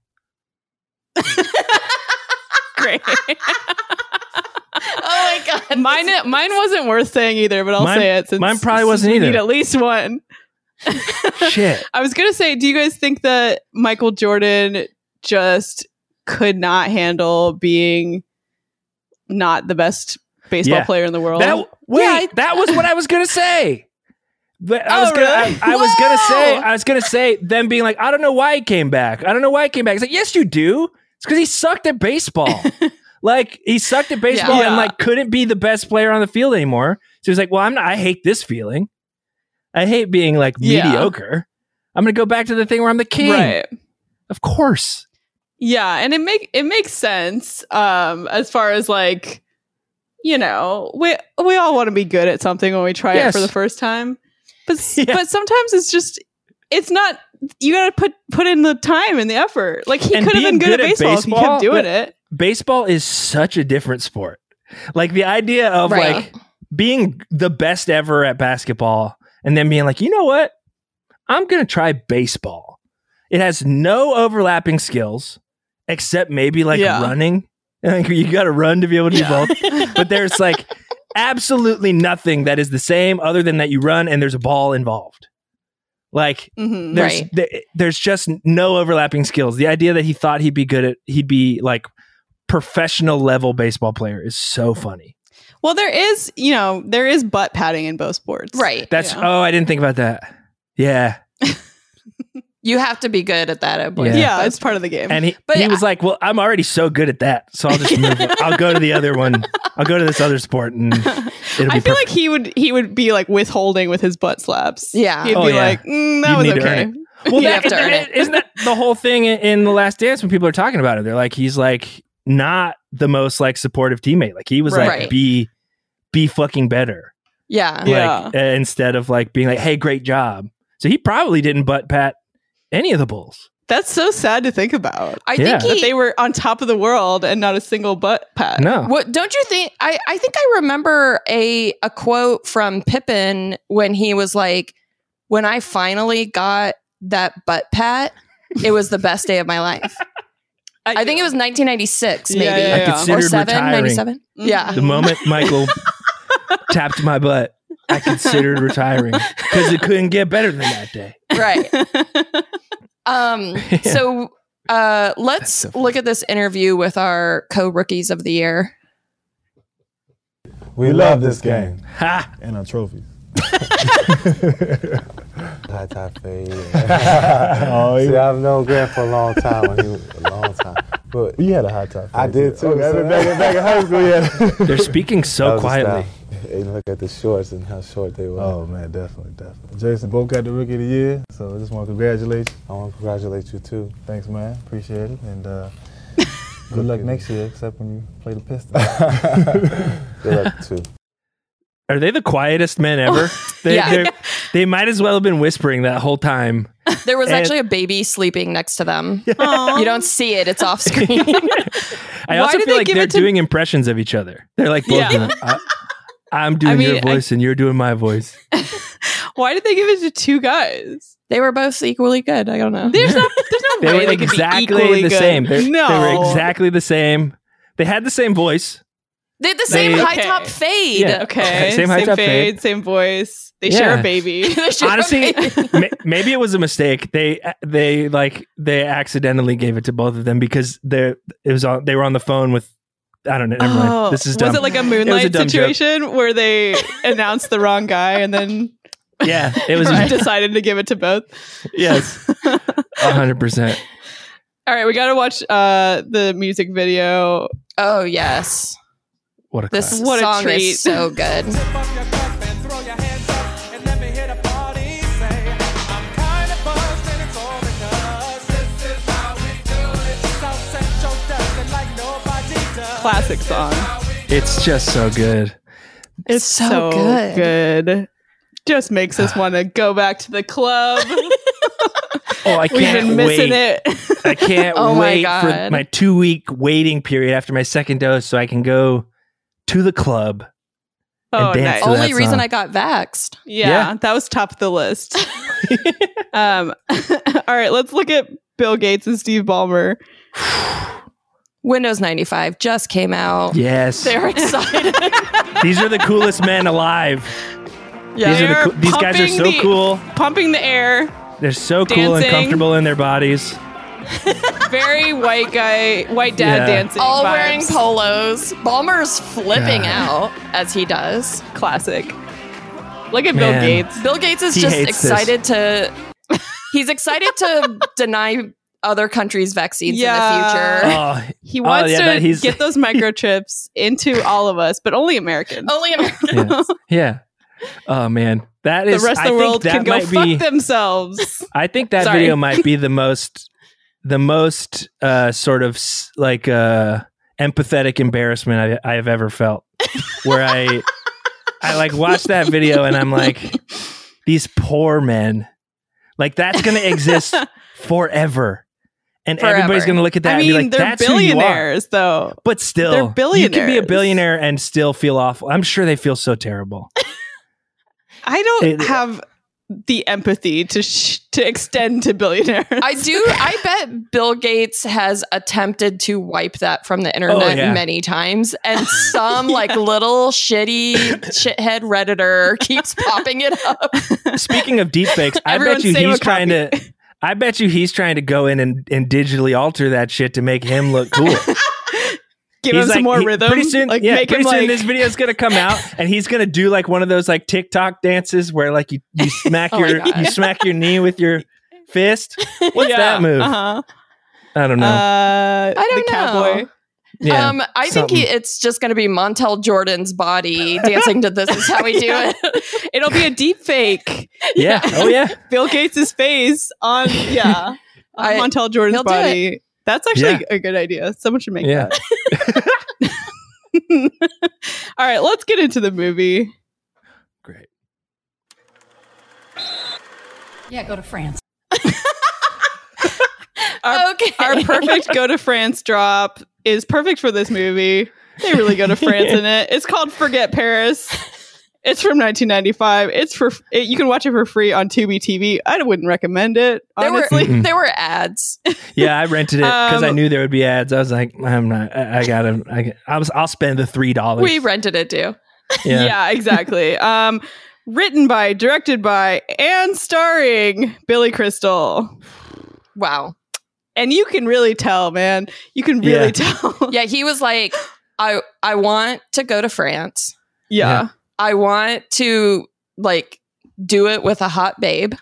Great. Oh my god. mine, mine wasn't worth saying either, but I'll Mine- say it. Since, mine probably since wasn't we either. Need at least one. Shit. I was gonna say, do you guys think that Michael Jordan just could not handle being not the best baseball Yeah. player in the world? That wait, Yeah, I- that was what I was gonna say. But I Oh, was gonna, really? I, I was gonna say, Whoa! I was gonna say them being like, I don't know why he came back. I don't know why he came back. It's like, yes, you do. It's because he sucked at baseball. Like he sucked at baseball Yeah. and like couldn't be the best player on the field anymore. So he's like, well, I'm not. I hate this feeling. I hate being like Yeah. mediocre. I'm gonna go back to the thing where I'm the king. right. Of course. Yeah, and it make it makes sense um as far as like you know, we we all want to be good at something when we try Yes. it for the first time. But s- Yeah. but sometimes it's just it's not. You got to put put in the time and the effort. Like he And could have being been good, good at at baseball, if he baseball, kept doing but- it. Baseball is such a different sport. Like the idea of Right. like being the best ever at basketball and then being like, you know what? I'm going to try baseball. It has no overlapping skills except maybe like Yeah. running. Like you got to run to be able to Yeah. do both. But there's like absolutely nothing that is the same other than that you run and there's a ball involved. Like Mhm. there's Right. th- there's just no overlapping skills. The idea that he thought he'd be good at he'd be like professional level baseball player is so funny. Well, there is, you know, there is butt padding in both sports. Right. That's Yeah. oh, I didn't think about that. Yeah. You have to be good at that. At boys. Yeah, it's part of the game. And he, But he I- was like, well, I'm already so good at that. So I'll just move. I'll go to the other one. I'll go to this other sport and it'll be I feel perfect. like he would he would be like withholding with his butt slaps. Yeah. He'd Oh, be yeah. like, mm, that You'd was need to okay. earn Well, You that, have to earn that- it. isn't that the whole thing in, in The Last Dance when people are talking about it? They're like, he's like not the most like supportive teammate. Like he was Right. like, Right. be, be fucking better. Yeah. Yeah. Like uh, instead of like being like, hey, great job. So he probably didn't butt pat any of the Bulls. That's so sad to think about. I Yeah. think That he. they were on top of the world and not a single butt pat. No. What don't you think? I, I think I remember a a quote from Pippen when he was like, "When I finally got that butt pat, it was the best day of my life." I think it was nineteen ninety-six, maybe Yeah, yeah, I yeah. considered or seven, retiring. ninety-seven. Mhm. Yeah, The moment Michael tapped my butt, I considered retiring because it couldn't get better than that day. right. Um, Yeah. so uh, let's so funny. look at this interview with our co-rookies of the year. We love this game Ha! and our trophies. High top fade. Oh, See, you, I've known Grant for a long time. When he was a long time, but you had a hot top. I did too. Okay, so- back, in- back in high school, yeah. They're speaking that so was the quietly. style. And look at the shorts and how short they were. Oh man, definitely, definitely. Jason both got the rookie of the year, so I just want to congratulate you. I want to congratulate you too. Thanks, man. Appreciate it, and uh, good luck next year, except when you play the Pistons. Good luck too. Are they the quietest men ever? They, Yeah. they're- they might as well have been whispering that whole time. There was And- actually a baby sleeping next to them. Aw. You don't see it; it's off screen. I Why also did feel they like give they're it to- doing impressions of each other. They're like both Yeah. doing, I, I'm doing I mean, your I- voice and you're doing my voice. Why did they give it to two guys? They were both equally good. I don't know. There's no, there's no They way were they could be exactly equally the good. same. They're- no, They were exactly the same. They had the same voice. They had the same They- high Okay. top fade. Yeah. Okay, Same same, height, top fade, fade. same voice. They Yeah. share a baby. They share a Honestly, baby. ma- maybe it was a mistake. They they like they accidentally gave it to both of them because they it was on they were on the phone with I don't know. Never mind. This is dumb. Oh, was it like a It was Moonlight a dumb joke. situation where they announced the wrong guy and then Yeah, it was. decided to give it to both? Yes, a hundred percent. All right, we got to watch uh, the music video. Oh yes, What a this classic. What a song treat. is so good. Classic song. It's just so good. It's so so, good. good. Just makes us want to go back to the club. Oh, I We've can't been missing wait. it. I can't Oh my wait for God. my two week waiting period after my second dose so I can go to the club. Oh, dance nice. to that Only reason song. I got vaxxed. Yeah, Yeah. that was top of the list. um, all right, let's look at Bill Gates and Steve Ballmer. Windows ninety-five just came out. Yes. They're excited. These are the coolest men alive. Yeah. These, are the They're cool- these guys are pumping so the- cool. Pumping the air, They're so cool and dancing. comfortable in their bodies. very white guy, white dad Yeah. dancing. All vibes. wearing polos. Ballmer's flipping God. out as he does. Classic. Look at Bill Man. Gates. Bill Gates is He just hates this. excited to. He's excited to deny other countries vaccines Yeah. in the future. Oh, He wants yeah, to that- he's- get those microchips into all of us, but only Americans. Only Americans. yeah. Oh man, that The is. rest of I the think world that can go might fuck be. themselves. I think that Sorry. video might be the most, the most uh, sort of s- like uh, empathetic embarrassment I, I have ever felt where I I like watched that video and I'm like, these poor men, like that's going to exist forever. And Forever. everybody's going to look at that I and mean, be like, they're that's who you are. billionaires, though. But still, They're you can be a billionaires. billionaire and still feel awful. I'm sure they feel so terrible. I don't It- have the empathy to sh- to extend to billionaires. I do. I bet Bill Gates has attempted to wipe that from the internet Oh, yeah. many times, and some like little shitty shithead Redditor keeps popping it up. Speaking of deepfakes, I Everyone bet you save he's a trying copy. to. I bet you he's trying to go in and, and digitally alter that shit to make him look cool. Give He's him like- some more he- rhythm. Pretty soon, like yeah, make pretty him soon like this video is gonna come out, and he's gonna do like one of those like TikTok dances where like you, you smack Oh my your God. you smack your knee with your fist. What's Yeah, that move? Uh-huh. I don't know. Uh, I don't the know. cowboy. yeah, um, I think he, it's just going to be Montel Jordan's body dancing to "This Is How We Do Yeah. It." It'll be a deep fake. yeah. Oh yeah. Bill Gates' face on yeah on I- Montel Jordan's he'll do body. That's actually Yeah. a good idea. Someone should make Yeah. that. All right, let's get into the movie. Great. Yeah, go to France. Our, Okay. our perfect go to France drop is perfect for this movie. They really go to France in it. It's called Forget Paris. It's from nineteen ninety-five. It's for it, you can watch it for free on Tubi T V. I wouldn't recommend it, There were honestly. Mm-mm. there were ads. Yeah, I rented it because I Um, knew there would be ads. I was like, I'm not. I, I gotta. I, I was. I'll spend the three dollars. We rented it too. Yeah. Yeah, exactly. um, written by, directed by, and starring Billy Crystal. Wow. And you can really tell, man. You can really tell. Yeah, he was like, I I want to go to France. yeah. Yeah. I want to like do it with a hot babe.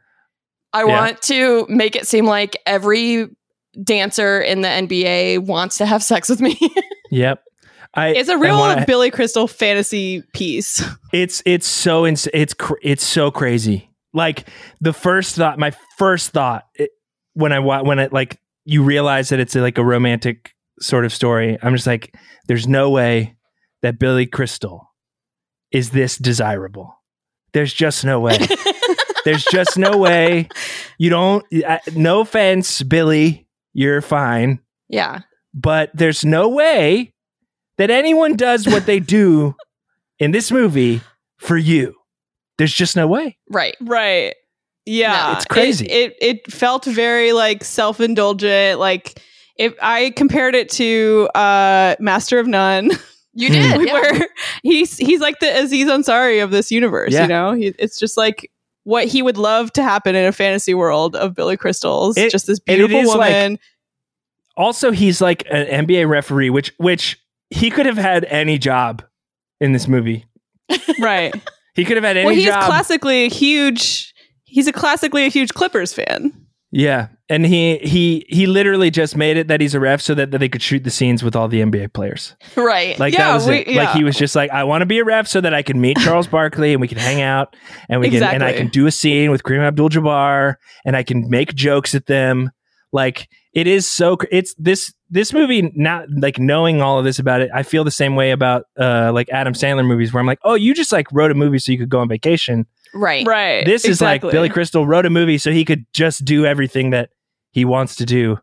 I Yeah. want to make it seem like every dancer in the N B A wants to have sex with me. Yep. I, It's a I real wanna- Billy Crystal fantasy piece. It's it's so ins- it's cr- it's so crazy. Like the first thought, my first thought it, when I wa- when it like you realize that it's like a romantic sort of story. I'm just like, there's no way that Billy Crystal is this desirable. There's just no way. There's just no way. You don't. Uh, no offense, Billy, you're fine, Yeah. but there's no way that anyone does what they do in this movie for you. There's just no way. Right. Right. Yeah. No, it's crazy. It, it it felt very like self-indulgent. Like if I compared it to uh Master of None. You did. Yeah. Where he's he's like the Aziz Ansari of this universe, Yeah. you know? He, it's just like what he would love to happen in a fantasy world of Billy Crystal's. It- just this and it beautiful is like- woman. Also, he's like an N B A referee, which which he could have had any job in this movie. Right. He could have had any Well, he's job. classically a huge he's a classically a huge Clippers fan. Yeah, and he he he literally just made it that he's a ref so that, that they could shoot the scenes with all the N B A players. Right. Like Yeah, that was we- it. Like yeah. he was just like, I want to be a ref so that I can meet Charles Barkley and we can hang out and we can and I Exactly. can do a scene with Kareem Abdul-Jabbar and I can make jokes at them. Like it is so. cr- It's this this movie. Not like knowing all of this about it. I feel the same way about uh like Adam Sandler movies where I'm like, oh, you just like wrote a movie so you could go on vacation. Right. Right. This is exactly. like Billy Crystal wrote a movie so he could just do everything that he wants to do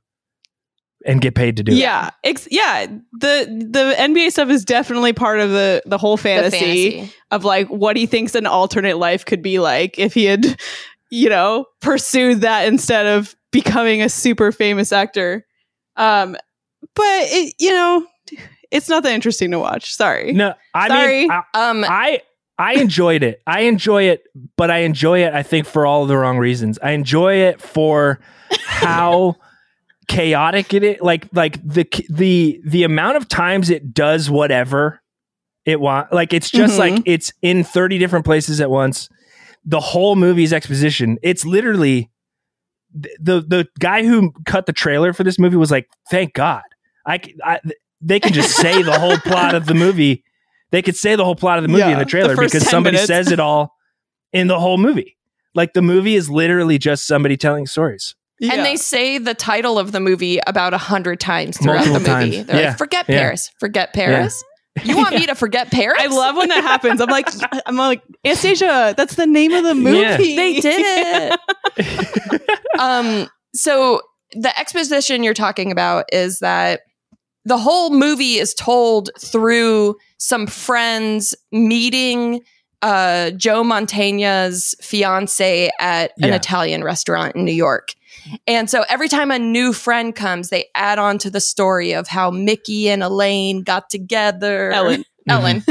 and get paid to do it. Yeah, ex- yeah. The the N B A stuff is definitely part of the the whole The fantasy, fantasy. of like what he thinks an alternate life could be like if he had, you know, pursued that instead of becoming a super famous actor. Um, but it, you know, it's not that interesting to watch. Sorry. No, I Sorry. mean, I, Um I I enjoyed it. I enjoy it, but I enjoy it. I think for all of the wrong reasons. I enjoy it for how chaotic it is. Like like the the the amount of times it does whatever it want. Like it's just Mhm. like it's in thirty different places at once. The whole movie's exposition. It's literally th- the the guy who cut the trailer for this movie was like, thank God. I, c- I- they can just say the whole plot of the movie. They could say the whole plot of the movie Yeah, in the the trailer first because ten somebody minutes. says it all in the whole movie. Like the movie is literally just somebody telling stories. Yeah. And they say the title of the movie about a hundred times throughout Multiple the movie. times. They're Yeah. like, forget Yeah. Paris, forget Paris. You want me to forget Paris? I love when that happens. I'm like, I'm like, Anastasia, that's the name of the movie. Yeah. They did it. um, so the exposition you're talking about is that the whole movie is told through some friends meeting uh, Joe Mantegna's fiance at an Yeah. Italian restaurant in New York. And so every time a new friend comes, they add on to the story of how Mickey and Elaine got together. Ellen. Ellen.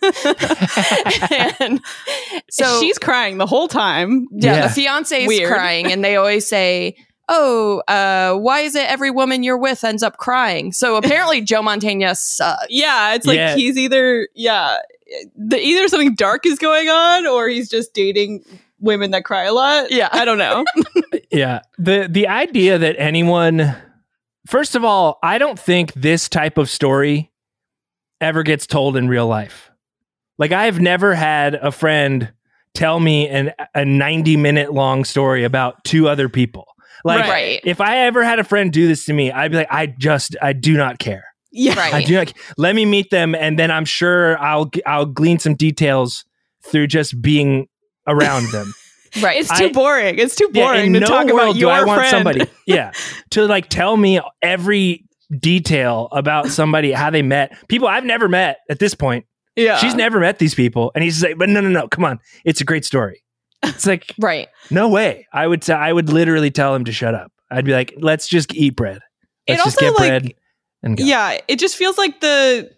And so she's crying the whole time. yeah, Yeah. the fiance is Weird. crying, and they always say, "Oh, uh, why is it every woman you're with ends up crying?" So apparently, Joe Mantegna sucks. Yeah, it's like Yeah. he's either yeah, the, either something dark is going on or he's just dating women that cry a lot. Yeah. I don't know. Yeah. The the idea that anyone first of all, I don't think this type of story ever gets told in real life. Like I've never had a friend tell me an a ninety minute long story about two other people. Like Right. if I ever had a friend do this to me, I'd be like, I just I do not care. Yeah. Right. I do not let me meet them and then I'm sure I'll I'll glean some details through just being around them. Right. It's too I- boring. It's too Yeah, boring in to no talk world about do your I want friend. somebody, yeah, to like tell me every detail about somebody, how they met. People I've never met at this point. Yeah. She's never met these people, and he's like, "But no, no, no, come on, it's a great story." It's like, Right. no way. I would, t- I would literally tell him to shut up. I'd be like, "Let's just eat bread. It Let's just also, get like, bread and go." Yeah, it just feels like the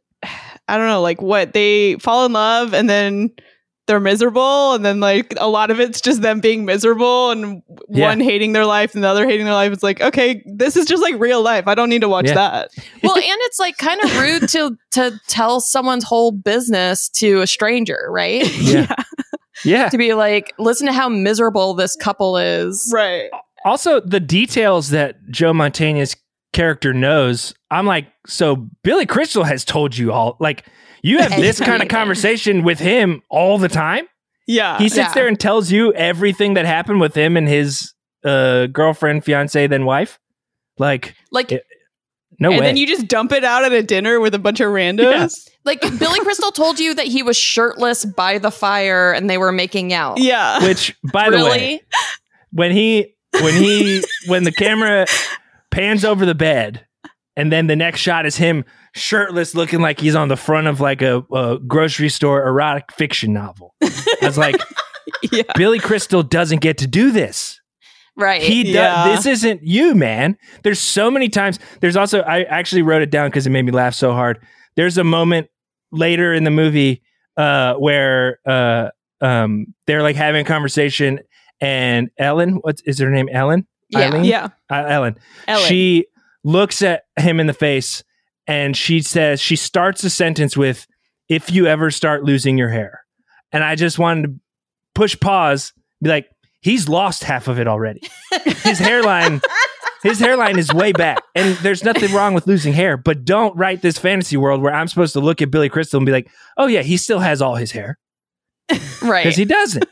I don't know, like what they fall in love and then they're miserable and then like a lot of it's just them being miserable and Yeah. one hating their life and the other hating their life. It's like, okay, this is just like real life. I don't need to watch Yeah. that. Well, and it's like kind of rude to to tell someone's whole business to a stranger, right? Yeah, yeah. To be like, listen to how miserable this couple is. Right. Also, the details that Joe Mantegna's character knows, I'm like, so Billy Crystal has told you all, like, you have this kind of Everything. conversation with him all the time. Yeah. He sits Yeah. there and tells you everything that happened with him and his uh, girlfriend, fiance, then wife. Like, Like It- no and way. then you just dump it out at a dinner with a bunch of randos. like Billy Crystal told you that he was shirtless by the fire and they were making out. Yeah. Which, by the Really? way, when he, when he, when the camera pans over the bed, and then the next shot is him shirtless, looking like he's on the front of like a, a grocery store erotic fiction novel. I was like, Yeah. Billy Crystal doesn't get to do this. Right. He does. Yeah. This isn't you, man. There's so many times. There's also, I actually wrote it down because it made me laugh so hard. There's a moment later in the movie uh, where uh, um, they're like having a conversation, and Ellen, what is her name? Ellen? Yeah. Eileen? Yeah. Uh, Ellen. Ellen. She looks at him in the face and she says, she starts a sentence with, "If you ever start losing your hair." And I just wanted to push pause, be like, he's lost half of it already. His hairline, his hairline is way back. And there's nothing wrong with losing hair, but don't write this fantasy world where I'm supposed to look at Billy Crystal and be like, oh yeah, he still has all his hair. right. Because he doesn't.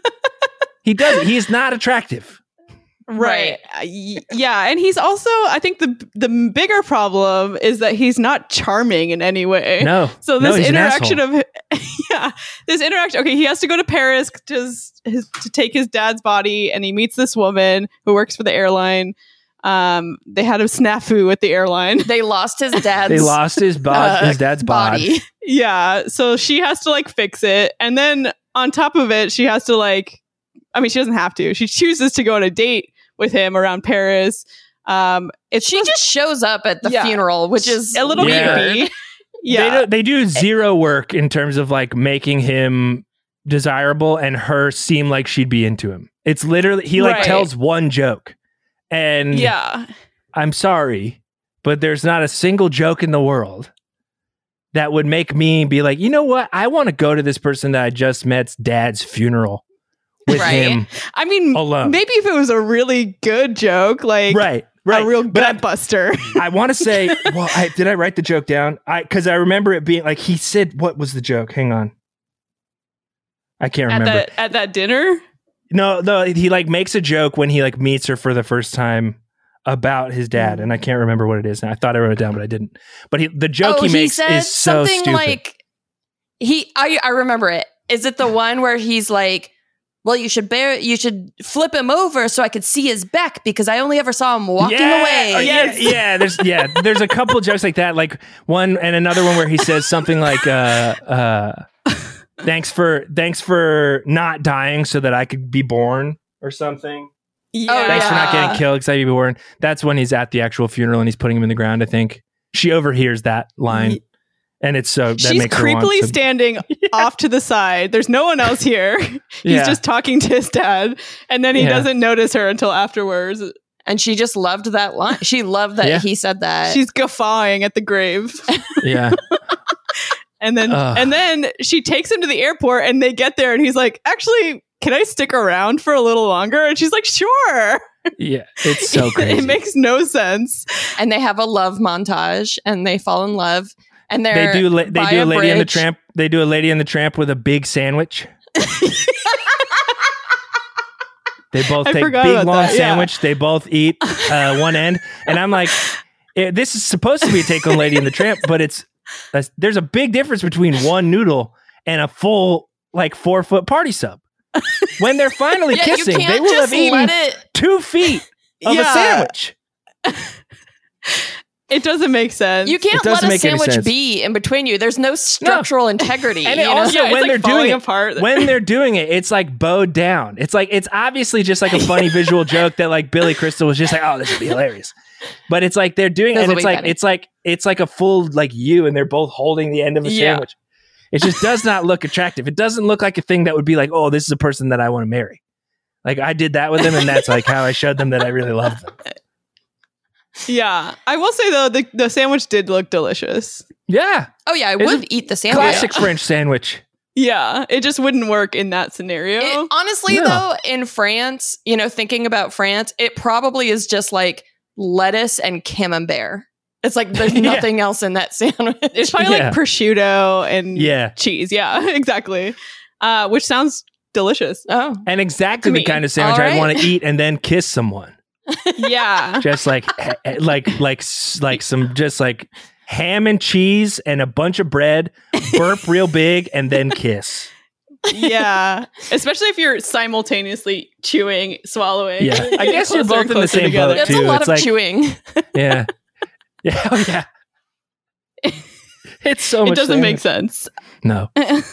He doesn't. He is not attractive. Right. Uh, y- yeah, and he's also I think the the bigger problem is that he's not charming in any way. No. So No, this he's an interaction asshole. of yeah, this interaction. Okay, he has to go to Paris to his, to take his dad's body, and he meets this woman who works for the airline. Um, they had a snafu at the airline. They lost his dad's They lost his bod, uh, his dad's bod. body. Yeah, so she has to like fix it, and then on top of it, she has to like. I mean, she doesn't have to. She chooses to go on a date with him around Paris. Um, it's She just shows up at the Yeah. funeral, which is a little Yeah. creepy. They Yeah, do, they do zero work in terms of like making him desirable and her seem like she'd be into him. It's literally, he like Right. tells one joke. And yeah. I'm sorry, but there's not a single joke in the world that would make me be like, you know what? I want to go to this person that I just met's dad's funeral with Right. him. I mean, Alone. maybe if it was a really good joke, like Right. Right. a real But I- gut buster. I want to say, well, I, did I write the joke down? I because I remember it being like he said, what was the joke? Hang on, I can't at remember. that at that dinner. No, no, he like makes a joke when he like meets her for the first time about his dad, and I can't remember what it is. And I thought I wrote it down, but I didn't. But he, the joke oh, he he makes said is so something stupid. like he. I I remember it. Is it the one where he's like, "Well, you should bear, you should flip him over so I could see his back because I only ever saw him walking yeah, away." oh, yeah, yeah. There's yeah, there's a couple jokes like that. Like one and another one where he says something like, uh, uh, "Thanks for thanks for not dying so that I could be born," or something. Yeah. Thanks for not getting killed because I could be born. That's when he's at the actual funeral and he's putting him in the ground. I think she overhears that line. And it's so that she's makes her want creepily to- standing off to the side. There's no one else here. He's Yeah. just talking to his dad, and then he Yeah. doesn't notice her until afterwards. And she just loved that line. She loved that Yeah. he said that. She's guffawing at the grave. Yeah. And then Ugh. and then she takes him to the airport, and they get there, and he's like, "Actually, can I stick around for a little longer?" And she's like, "Sure." Yeah. It's so crazy. It makes no sense. And they have a love montage, and they fall in love. And they're They do la- they by do a a lady in the bridge. tramp. They do a lady in the tramp with a big sandwich. They both I take forgot big about long that, yeah. sandwich. They both eat uh, one end, and I'm like, eh, this is supposed to be a take on Lady in the Tramp, but it's a, there's a big difference between one noodle and a full like four foot party sub. When they're finally Yeah, you kissing, can't they will just have eaten let it- two feet of Yeah. a sandwich. It doesn't make sense. You can't It let doesn't a make any sandwich sense. be in between you. There's no structural integrity. And you it know? also, Yeah, it's when like they're doing falling it, apart. when they're doing it, it's like bowed down. It's like it's obviously just like a funny visual joke that like Billy Crystal was just like, oh, this would be hilarious. But it's like they're doing it, This and will it's be like funny. it's like it's like a full like you, and they're both holding the end of a Yeah. sandwich. It just does not look attractive. It doesn't look like a thing that would be like, oh, this is a person that I want to marry. Like I did that with them, and that's like how I showed them that I really love them. Yeah. I will say though, the, the sandwich did look delicious. Yeah, oh yeah, I It's would a eat the sandwich. classic French sandwich. Yeah. It just wouldn't work in that scenario. It- honestly, No. though, in France, you know, thinking about France, it probably is just like lettuce and camembert. It's like there's Yeah. nothing else in that sandwich. It's probably Yeah. like prosciutto and Yeah. cheese. Yeah, exactly. Uh, which sounds delicious. Oh, And exactly To the me. kind of sandwich All I'd right. want to eat and then kiss someone. Yeah. Just like eh, eh, like like s- like some just like ham and cheese and a bunch of bread, burp real big, and then kiss. Yeah. Especially if you're simultaneously chewing, swallowing. Yeah. I guess you're Closer both and in the closer same together. boat, that's too. a lot It's of like- chewing. Yeah. Yeah. Oh, yeah. It's so It much. doesn't make sandwich. sense. No.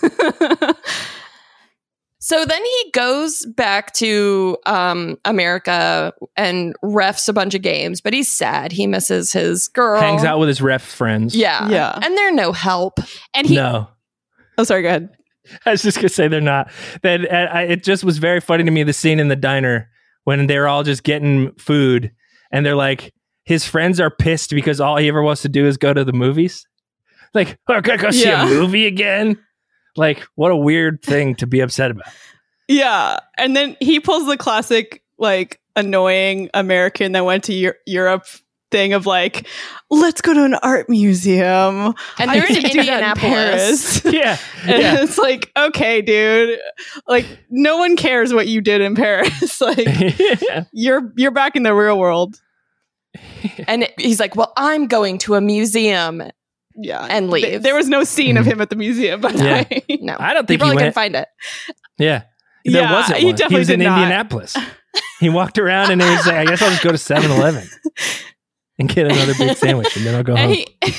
So then he goes back to um, America and refs a bunch of games, but he's sad. He misses his girl. Hangs out with his ref friends. Yeah. Yeah. And they're no help. And he. No. Oh, sorry. Go ahead. I was just gonna say they're not. That uh, I, it just was very funny to me, the scene in the diner when they're all just getting food, and they're like, his friends are pissed because all he ever wants to do is go to the movies. Like, oh, I gotta go see Yeah. a movie again. Like, what a weird thing to be upset about. Yeah. And then he pulls the classic, like, annoying American that went to Eu- Europe thing of like, let's go to an art museum. And I they're in could do that Indianapolis. Paris. Yeah, And yeah. it's like, okay, dude. Like, no one cares what you did in Paris. Like, you're you're back in the real world. And he's like, well, I'm going to a museum. Yeah. And leave. Th- there was no scene of him at the museum, by the Yeah. way. No. I don't You think he probably couldn't went. find it. Yeah, there Yeah, wasn't he one. He definitely was in did not. Indianapolis. He walked around and he was like, I guess I'll just go to seven eleven and get another big sandwich, and then I'll go And home. he,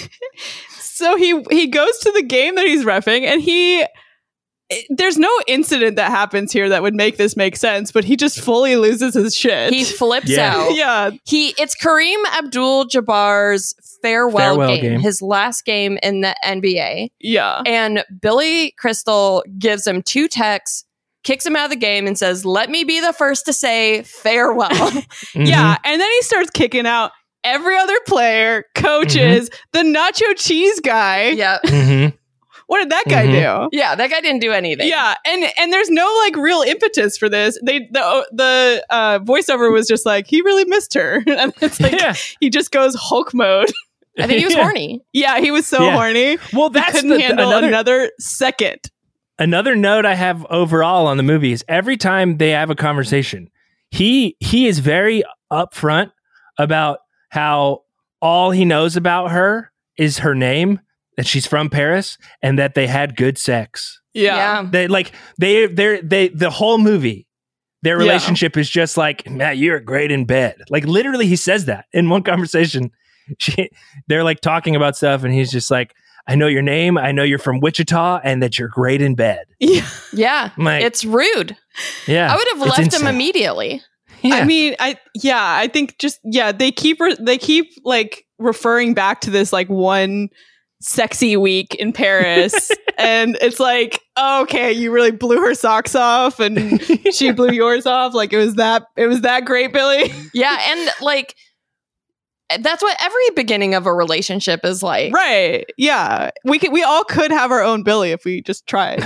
so he he goes to the game that he's reffing, and he it- there's no incident that happens here that would make this make sense, but he just fully loses his shit. He flips Yeah. out. yeah, He it's Kareem Abdul-Jabbar's farewell, Farewell game, game. his last game in the N B A. yeah, And Billy Crystal gives him two texts, kicks him out of the game, and says, "Let me be the first to say farewell." Mhm. yeah. And then he starts kicking out every other player, coaches, the nacho cheese guy. yeah. Mhm. What did that guy Mhm. do? Yeah, that guy didn't do anything. Yeah, and and there's no like real impetus for this. They the the uh, voiceover was just like he really missed her, and it's like Yeah. he just goes Hulk mode. I think he was Yeah. horny. Yeah, he was so Yeah. horny. Well, He that's couldn't the, handle another another second. another note I have overall on the movie is every time they have a conversation, he he is very upfront about how all he knows about her is her name, that she's from Paris, and that they had good sex. Yeah. Yeah. They like they they they the whole movie, their Yeah. relationship is just like, Matt, you're great in bed. Like literally, he says that in one conversation. She, they're like talking about stuff, and he's just like, I know your name, I know you're from Wichita, and that you're great in bed. Yeah. Yeah. Like, It's rude. yeah, I would have it's left him insane. immediately. Yeah. I mean, I yeah, I think just yeah, they keep re- they keep like referring back to this like one sexy week in Paris, and it's like, oh, okay, you really blew her socks off, and she blew yours off. Like it was that it was that great, Billy. Yeah. And like, that's what every beginning of a relationship is like. Right? Yeah, we could we all could have our own Billy if we just tried.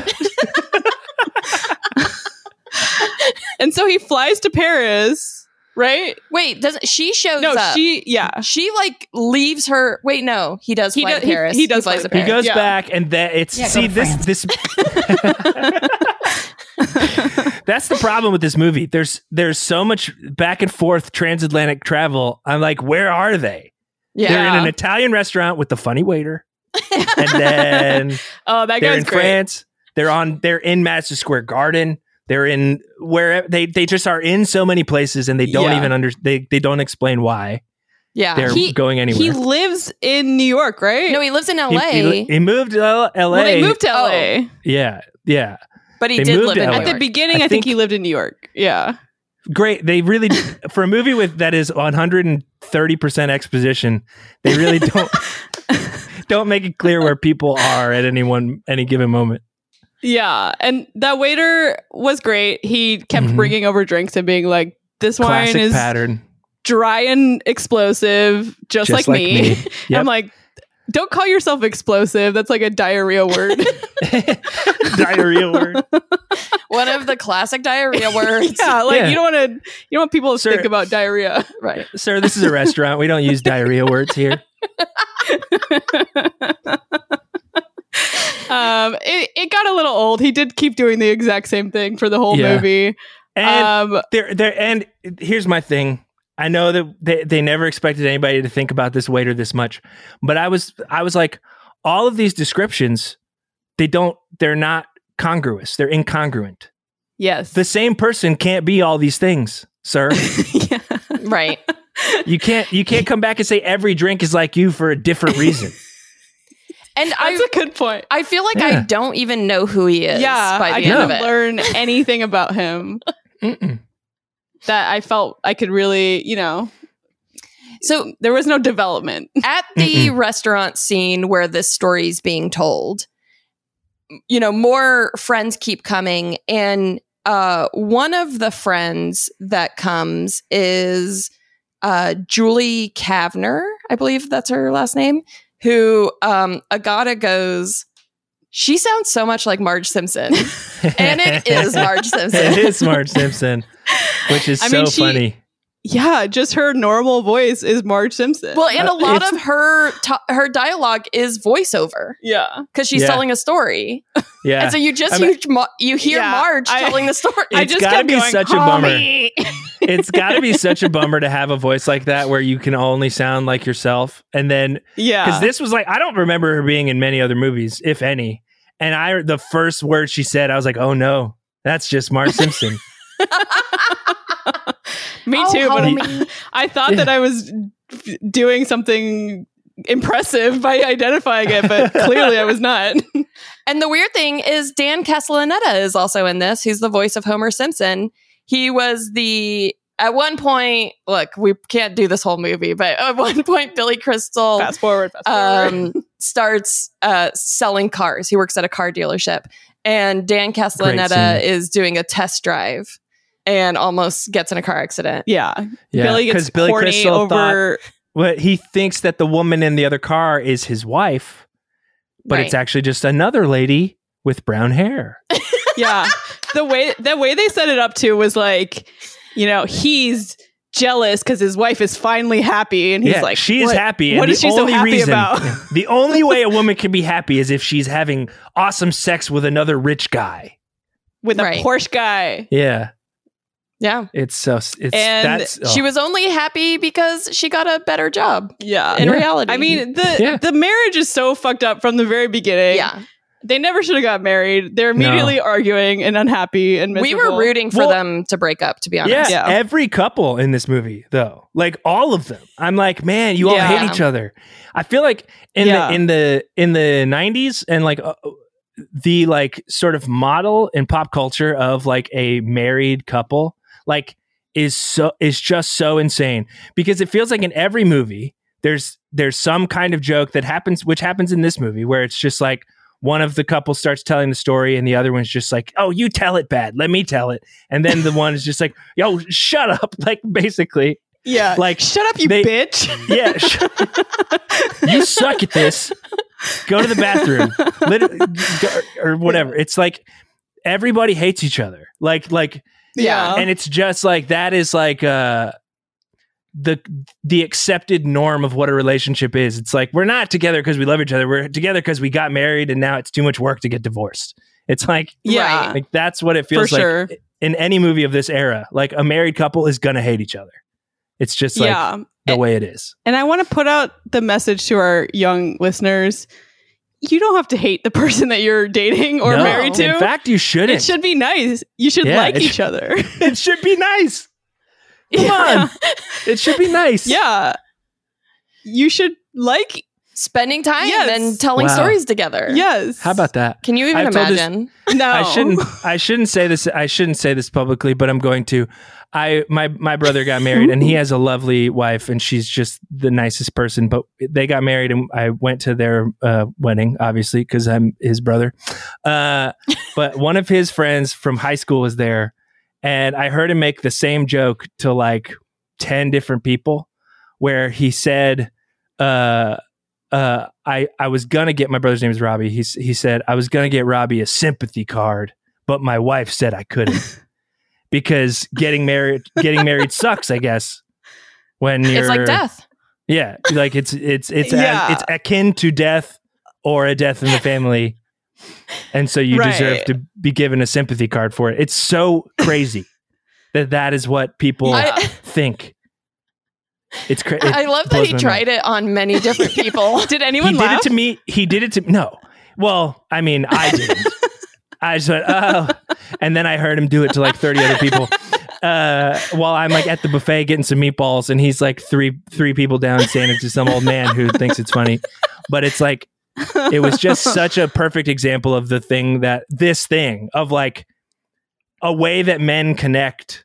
And so he flies to Paris, right? Wait, doesn't she shows No, up? she yeah. She like leaves her. Wait, no, he does He fly does- to he- Paris. he does flies fly to to He Paris. goes Yeah. back, and that it's Yeah, go see to this France. this. That's the problem with this movie. There's there's so much back and forth transatlantic travel. I'm like, where are they? Yeah. They're in an Italian restaurant with the funny waiter, and then Oh, that they're guy's in great. France. They're on. They're in Madison Square Garden. They're in where they they just are in so many places, and they don't Yeah. even under they they don't explain why Yeah. they're He- going anywhere. He lives in New York, right? No, he lives in L A. He, he- he moved to L A. well, they moved to L A. Yeah, yeah. but he they did moved live to in L A. New At the York. beginning, I I, think, think- he lived in New York. Yeah. Great. They really for a movie with that is one hundred thirty percent exposition. They really don't don't make it clear where people are at any one any given moment. Yeah. And that waiter was great. He kept Mhm. bringing over drinks and being like, this wine Classic is pattern. dry and explosive, just, Just like, like me. me. Yep. I'm like, don't call yourself explosive. That's like a diarrhea word. Diarrhea word. One of the classic diarrhea words. yeah. Like Yeah. you don't want to, you don't want people to Sir- think about diarrhea. Right. Sir, this is a restaurant. We don't use diarrhea words here. Um, it, it got a little old. He did keep doing the exact same thing for the whole Yeah. movie. And Um, there there and here's my thing. I know that they, they never expected anybody to think about this waiter this much, but I was I was like, all of these descriptions, they don't they're not congruous. They're incongruent. yes. The same person can't be all these things, sir. yeah. Right. You can't you can't come back and say every drink is like you for a different reason. And That's I a good point. I feel like I Yeah. don't even know who he is Yeah, by the I end of didn't it. learn anything about him Mm-mm. that I felt I could really, you know. So there was no development. at the restaurant scene where this story's being told, you know, more friends keep coming, and uh, one of the friends that comes is uh, Julie Kavner, I believe that's her last name, who um, Agata goes, she sounds so much like Marge Simpson. And it is Marge Simpson. It is Marge Simpson, which is I so mean, she- funny. Yeah, just her normal voice is Marge Simpson. Well, and a Uh, lot it's- of her ta- her dialogue is voiceover yeah. because she's Yeah. telling a story. Yeah. And so you just I mean- you, you hear Yeah, Marge I- telling the story. I It's just gotta kept be going, such a "Call bummer." me." It's got to be such a bummer to have a voice like that where you can only sound like yourself. And then, Yeah. because this was like, I don't remember her being in many other movies, if any. And I, the first word she said, I was like, oh no, that's just Marge Simpson. Me Oh, too, but homie. I thought that I was f- doing something impressive by identifying it, but clearly I was not. And the weird thing is Dan Castellaneta is also in this. He's the voice of Homer Simpson. He was the at one point, look, we can't do this whole movie, but at one point Billy Crystal Fast forward, fast forward. um, starts uh, selling cars. He works at a car dealership. And Dan Castellaneta scene. is doing a test drive and almost gets in a car accident. yeah. Yeah, Billy gets 'cause Billy horny Crystal over. Well, he thinks that the woman in the other car is his wife, but Right. it's actually just another lady with brown hair. Yeah. The way the way they set it up too was like, you know, he's jealous because his wife is finally happy, and he's yeah, like, she's what, happy. And What the is she so only happy reason, about? the only way a woman can be happy is if she's having awesome sex with another rich guy. With a Right. Porsche guy. Yeah. Yeah. It's so it's And that's oh. She was only happy because she got a better job. Yeah. In Yeah. reality. I mean, the Yeah. the marriage is so fucked up from the very beginning. yeah. They never should have got married. They're immediately No. arguing and unhappy and We miserable. were rooting for Well, them to break up, to be honest. Yeah, Yeah. every couple in this movie, though, like all of them, I'm like, man, you all Yeah. hate each other. I feel like in Yeah. the in the in the nineties and like uh, the like sort of model in pop culture of like a married couple, like is so is just so insane because it feels like in every movie there's there's some kind of joke that happens, which happens in this movie, where it's just like one of the couple starts telling the story and the other one's just like, oh, you tell it bad. Let me tell it. And then the one is just like, yo, shut up. Like basically, Yeah. like, shut up, you they- bitch. yeah, sh- you suck at this. Go to the bathroom Lit- go- or whatever. It's like everybody hates each other. Like, like, Yeah. and it's just like, that is like, uh, the the accepted norm of what a relationship is. It's like we're not together because we love each other. We're together because we got married and now it's too much work to get divorced. It's like Yeah. Right. like that's what it feels For like sure. in any movie of this era. Like a married couple is gonna hate each other. It's just like Yeah. the way it is. And I want to put out the message to our young listeners. You don't have to hate the person that you're dating or No. married to. In fact, you shouldn't. It should be nice. You should Yeah, like it each sh- other. It should be nice. Come Yeah. on. It should be nice. Yeah. You should like, Spending time Yes. and telling Wow. stories together. yes. How about that? Can you even I've told this- imagine? No. I shouldn't I shouldn't say this I shouldn't say this publicly, but I'm going to. I my my brother got married and he has a lovely wife and she's just the nicest person, but they got married and I went to their uh, wedding obviously cuz I'm his brother. Uh, but one of his friends from high school was there and I heard him make the same joke to like ten different people where he said uh uh, I, I was gonna get my brother's name is Robbie. He he said I was gonna get Robbie a sympathy card, but my wife said I couldn't because getting married getting married sucks. I guess when you're It's like death. Yeah, like it's it's it's Yeah. it's akin to death or a death in the family, and so you Right. deserve to be given a sympathy card for it. It's so crazy that that is what people I- think. It's crazy. I love that he tried it on many different people. Did anyone he laugh? did it to me. He did it to no. Well, I mean, I didn't. I just went, oh, and then I heard him do it to like thirty other people. Uh, while I'm like at the buffet getting some meatballs, and he's like three three people down saying it to some old man who thinks it's funny. But it's like it was just such a perfect example of the thing that this thing of like a way that men connect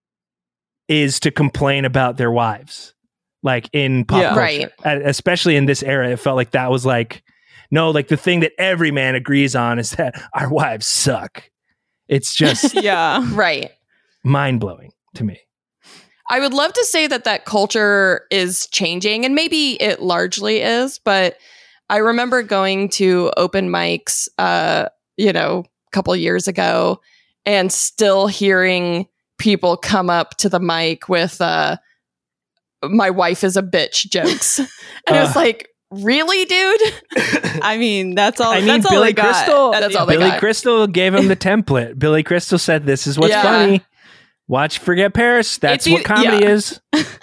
is to complain about their wives, like in pop Yeah. culture, Right. Uh, especially in this era. It felt like that was like, no, like the thing that every man agrees on is that our wives suck. It's just Yeah. Right. mind blowing to me. I would love to say that that culture is changing, and maybe it largely is, but I remember going to open mics, uh, you know, a couple years ago and still hearing people come up to the mic with, uh, my wife is a bitch jokes. And I was Uh. like, really, dude? I mean, that's all. I mean, that's all Billy they got. Crystal. At That's the all they Billy got. Crystal gave him the template. Billy Crystal said, "This is what's Yeah. funny. Watch Forget Paris. That's It's what e- comedy yeah. is."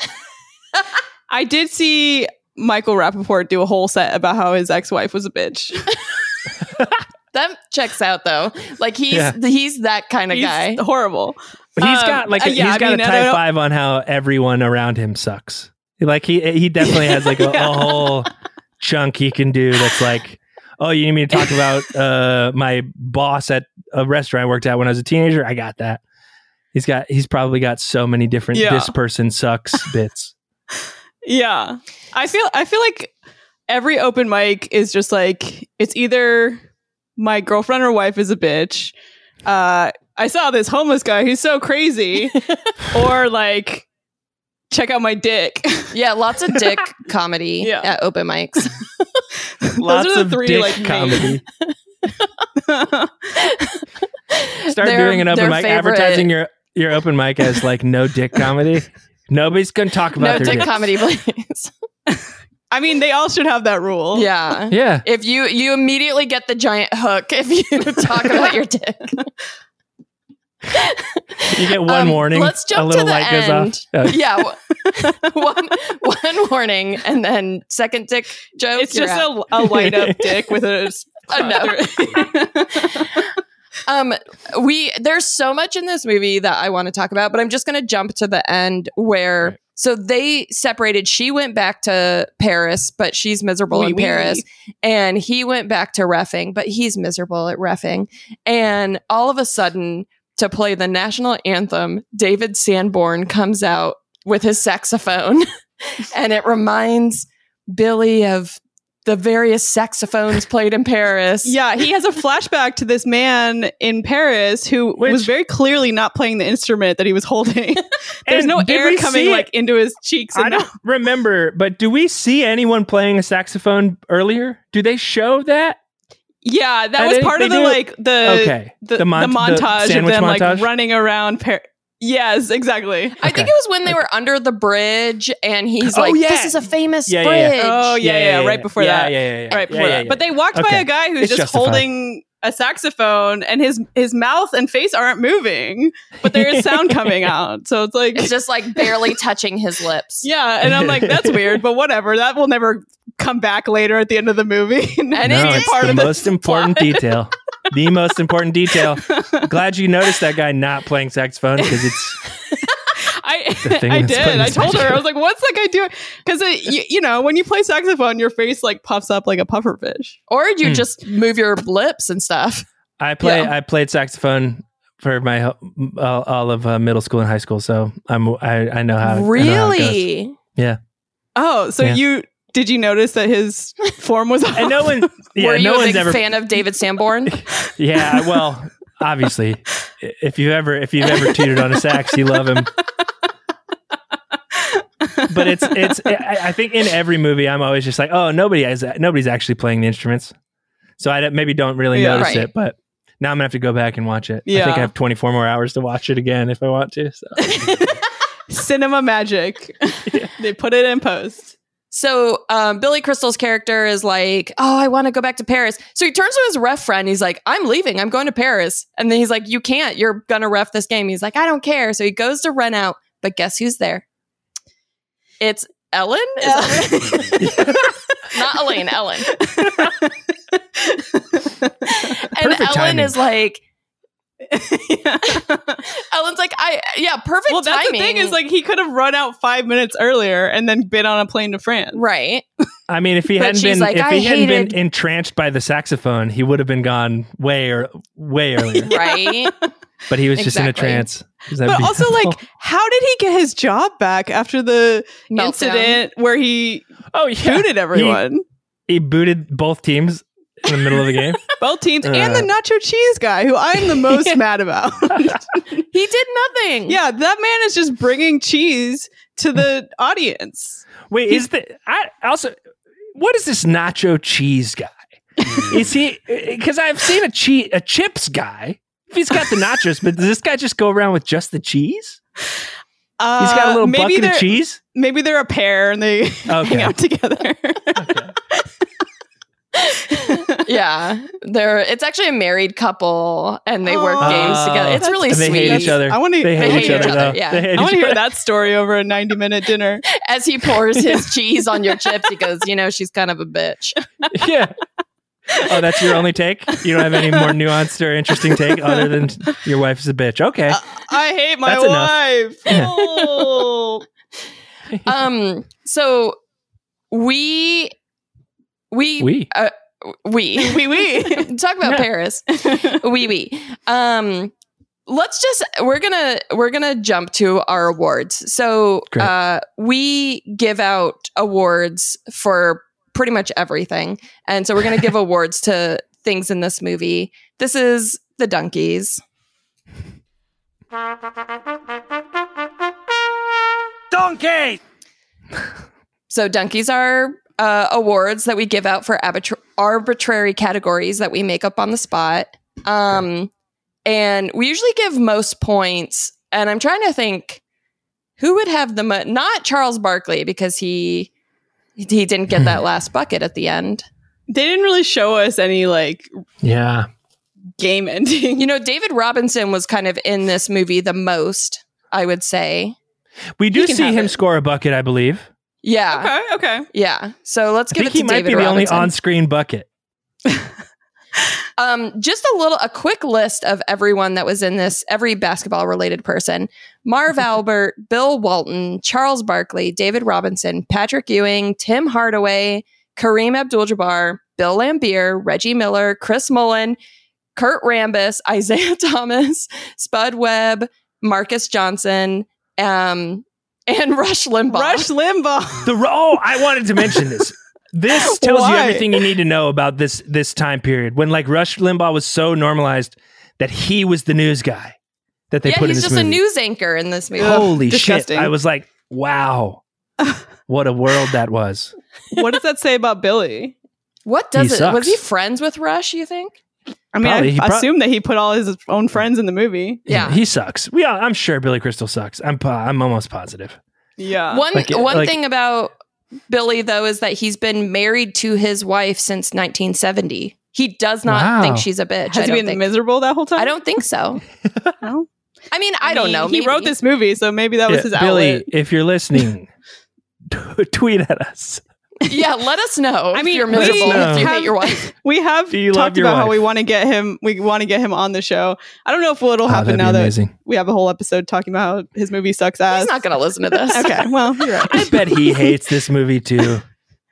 I did see Michael Rappaport do a whole set about how his ex-wife was a bitch. That checks out, though. Like, he's Yeah. he's that kind of He's guy. horrible. He's Um, got like a, uh, yeah, he's I got mean, a I type don't- five on how everyone around him sucks. Like he he definitely has like a, Yeah. a whole chunk he can do that's like, oh, you need me to talk about uh, my boss at a restaurant I worked at when I was a teenager? I got that. He's got he's probably got so many different Yeah. this person sucks bits. Yeah. I feel I feel like every open mic is just like it's either my girlfriend or wife is a bitch. Uh I saw this homeless guy, he's so crazy. Or like check out my dick. Yeah, lots of dick comedy Yeah. at open mics. Lots are the of three, dick like, main- comedy. Start Their- doing an open their mic, favorite- advertising your your open mic as like no dick comedy. Nobody's gonna talk about No their dick dicks. comedy, please. I mean, they all should have that rule. Yeah. Yeah. If you you immediately get the giant hook if you talk about your dick. You get one Um, warning. Let's jump a little to the light end. goes off. Uh, Yeah, w- one one warning, and then second dick joke. It's you're just out. a, a light up dick with a. Oh, no. um, we there's so much in this movie that I want to talk about, but I'm just going to jump to the end where. Right. So they separated. She went back to Paris, but she's miserable Oui, in Paris. oui. And he went back to reffing, but he's miserable at reffing. And all of a sudden, to play the national anthem, David Sanborn comes out with his saxophone. And it reminds Billy of the various saxophones played in Paris. Yeah, he has a flashback to this man in Paris who Which, was very clearly not playing the instrument that he was holding. There's no air coming like into his cheeks. I don't remember, but do we see anyone playing a saxophone earlier? Do they show that? Yeah, that I was didn't- part they of the do- like the Okay. the, The mon- the the montage of sandwich them like montage? running around Paris. Yes, exactly. I think it was when they were under the bridge and he's Oh, like, yeah. this is a famous Yeah, yeah, bridge. yeah. Oh yeah, yeah, yeah, right before yeah, that. yeah, yeah, yeah. Right before Yeah, that. yeah, yeah. But they walked by Okay. a guy who's It's just justified. holding a saxophone and his his mouth and face aren't moving, but there is sound coming out. So it's like It's just like barely touching his lips. yeah, and I'm like, that's weird, but whatever. That will never come back later at the end of the movie. And No, it's it's part the of the most important plot. detail. The most important detail. Glad you noticed that guy not playing saxophone because it's I thing I that's did. putting I the told her I saxophone. was like, "What's that guy doing?" Because you, you know, when you play saxophone, your face like puffs up like a puffer fish. Or you Hmm. just move your lips and stuff. I play. Yeah. I played saxophone for my uh, all of uh, middle school and high school, so I'm I, I know how. I know how it goes. Really? Yeah. Oh, so Yeah. you did you notice that his form was off? And no one. Yeah, Were you no a one's big ever. fan of David Sanborn? Yeah. Well, obviously, if you ever if you've ever tutored on a sax, you love him. But it's it's I, I think in every movie I'm always just like, oh, nobody has nobody's actually playing the instruments, so I don't- maybe don't really Yeah. notice Right. it. But now I'm gonna have to go back and watch it. I Yeah. think I have twenty-four more hours to watch it again if I want to. So. Cinema magic. They put it in post. So um, Billy Crystal's character is like, oh, I want to go back to Paris. So he turns to his ref friend. He's like, I'm leaving. I'm going to Paris. And then he's like, you can't. You're going to ref this game. He's like, I don't care. So he goes to run out. But guess who's there? It's Ellen? Is that- Not Elaine, Ellen. And Perfect Ellen timing. is like, Ellen's like, I, yeah, perfect Well, that's timing. the thing is like he could have run out five minutes earlier and then been on a plane to France. right. I mean, if he But hadn't she's been like, if "I he hadn't hated-" been entranced by the saxophone, he would have been gone way or way earlier. Right. But he was just in a Exactly. trance. Is that But also, beautiful? like, how did he get his job back after the Meltdown. incident where he oh yeah, booted everyone? He, he booted both teams in the middle of the game. Both teams Uh. and the nacho cheese guy, who I'm the most mad about. He did nothing. Yeah, that man is just bringing cheese to the audience. Wait, is the I also what is this nacho cheese guy? Is he? Because I've seen a cheese a chips guy. If he's got the nachos, but does this guy just go around with just the cheese? Uh, He's got a little maybe bucket of they're- cheese. Maybe they're a pair and they hang out together. Yeah, they're it's actually a married couple and they work Oh, games together. It's really and they sweet. hate each other. I want to. They hate, hate each other. each other, though. yeah. They hate I want to each hear other. that story over a ninety minute dinner. As he pours his cheese on your chips, he goes, "You know, she's kind of a bitch." Yeah. Oh, that's your only take? You don't have any more nuanced or interesting take other than your wife is a bitch. Okay. I hate my That's enough. wife. Oh. Um. So we we We. uh, we Wee wee. talk about Paris. We we. Um. Let's just we're gonna we're gonna jump to our awards. So Great. uh, we give out awards for pretty much everything, and so we're gonna give awards to things in this movie. This is the Donkeys. Donkey! So donkeys are uh, awards that we give out for arbitra- arbitrary categories that we make up on the spot. Um, and we usually give most points. And I'm trying to think who would have the mo- not Charles Barkley because he he didn't get that last bucket at the end. They didn't really show us any like Yeah. game ending. You know, David Robinson was kind of in this movie the most, I would say. We do He can see have him it. score a bucket, I believe. Yeah. Okay, okay. Yeah. So let's I give think it to he might David be the only Robinson. on-screen bucket. Um, just a little, a quick list of everyone that was in this, every basketball related person. Marv Albert, Bill Walton, Charles Barkley, David Robinson, Patrick Ewing, Tim Hardaway, Kareem Abdul-Jabbar, Bill Laimbeer, Reggie Miller, Chris Mullen, Kurt Rambis, Isaiah Thomas, Spud Webb, Marcus Johnson, um, and Rush Limbaugh. Rush Limbaugh. The oh, I wanted to mention this. This tells Why? you everything you need to know about this this time period when like Rush Limbaugh was so normalized that he was the news guy that they yeah, put in he's this just movie. a news anchor in this movie. Holy Disgusting. shit! I was like, wow, what a world that was. What does that say about Billy? What does He it? sucks. Was he friends with Rush, you think? I mean, Probably. He I pro- assume that he put all his own friends in the movie. Yeah. he sucks. We, all, I'm sure Billy Crystal sucks. I'm, po- I'm almost positive. Yeah. One Like, one like- thing about Billy though is that he's been married to his wife since nineteen seventy. He does not Wow. think she's a bitch. I Has he don't been think. miserable that whole time? I don't think so. No. I mean, I, don't mean, know. He maybe. wrote this movie, so maybe that was Yeah, his Billy, outlet. if you're listening, tweet at us. Yeah, let us know. I if mean, you're we miserable if you have- hate your wife. We have Do you love talked your about how wife? we want to get him. We want to get him on the show. I don't know if what'll Oh, happen that'd be now that amazing. we have a whole episode talking about how his movie sucks ass. He's not going to listen to this. Okay, well, you're right. I bet he hates this movie too.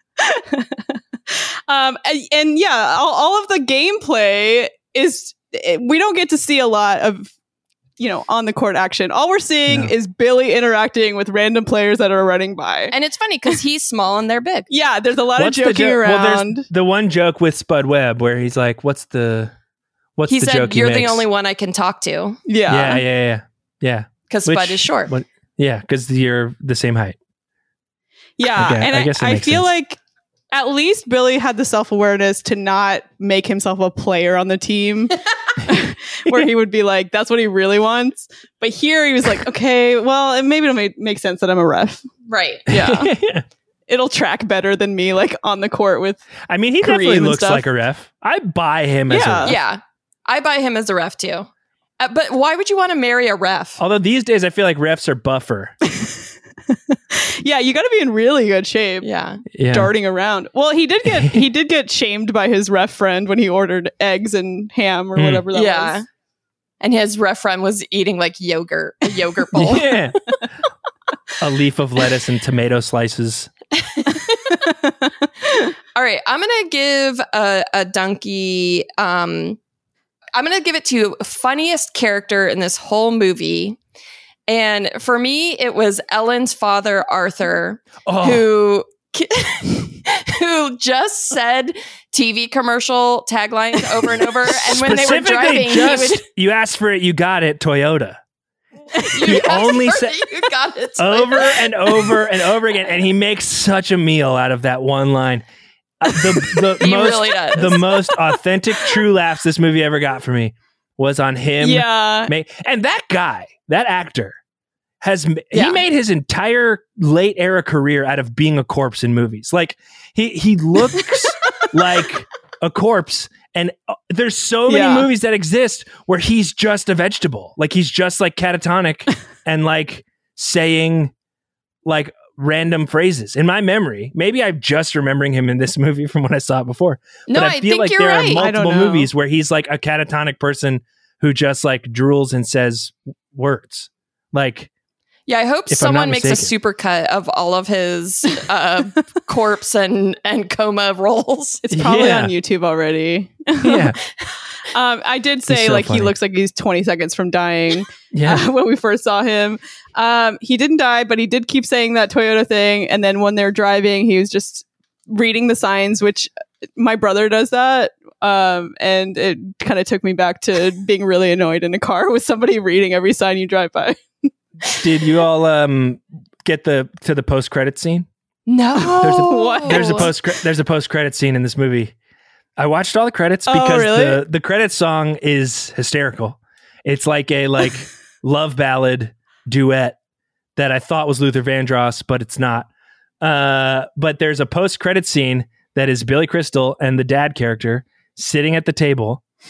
um, and, and yeah, all, all of the gameplay is it, we don't get to see a lot of you know on the court action. All we're seeing No. is Billy interacting with random players that are running by. And it's funny because he's small and they're big. Yeah, there's a lot What's of the joking joke? Well, around. there's the one joke with Spud Webb where he's like, "What's the, what's He the said, joke?" he "You're the makes?" only one I can talk to yeah, Yeah, yeah, yeah, yeah. because Which- Spud is short." what- yeah, because you're the same height. yeah. I guess- and I I, guess it I makes feel sense. like at least Billy had the self awareness to not make himself a player on the team. Where he would be like, that's what he really wants. But here he was like, okay, well, it maybe it'll make, make sense that I'm a ref. Right. Yeah. It'll track better than me, like on the court with. I mean, he Kareem definitely and looks stuff. like a ref. I buy him as Yeah. a ref. Yeah. I buy him as a ref too. Uh, but why would you want to marry a ref? Although these days I feel like refs are buffer. Yeah, you got to be in really good shape. Yeah. Yeah. Darting around. Well, he did get he did get shamed by his ref friend when he ordered eggs and ham or Mm. whatever that Yeah. was. And his ref friend was eating like yogurt, a yogurt bowl. Yeah. A leaf of lettuce and tomato slices. All right, I'm gonna give a, a donkey. Um, I'm gonna give it to funniest character in this whole movie, and for me, it was Ellen's father, Arthur, Oh. who who just said T V commercial taglines over and over, and when they were Specifically driving, just, he would. you asked for it, you got it, Toyota. You He only said said you got it over and over and over again, and he makes such a meal out of that one line. Uh, the the He most really does. the most authentic true laughs this movie ever got for me was on him. Yeah. ma- and that guy, that actor, has m- Yeah. he made his entire late era career out of being a corpse in movies. Like he he looks like a corpse. And uh, there's so many Yeah. movies that exist where he's just a vegetable. Like he's just like catatonic and like saying like random phrases. In my memory, maybe I'm just remembering him in this movie from when I saw it before. No, but I, I feel think like you're there right. are I don't multiple know. movies where he's like a catatonic person who just like drools and says words. Like Yeah, I hope If I'm not someone makes a mistaken. supercut of all of his uh, corpse and, and coma rolls. It's probably Yeah. on YouTube already. yeah, Um, I did say so like funny. he looks like he's twenty seconds from dying. yeah. uh, when we first saw him. Um, he didn't die, but he did keep saying that Toyota thing. And then when they're driving, he was just reading the signs, which my brother does that. Um, and it kind of took me back to being really annoyed in a car with somebody reading every sign you drive by. Did you all um get the to the post credit scene? No. There's a, What? There's a post there's a post credit scene in this movie. I watched all the credits Oh, because really? the the credits song is hysterical. It's like a like love ballad duet that I thought was Luther Vandross, but it's not. Uh, but there's a post credit scene that is Billy Crystal and the dad character sitting at the table,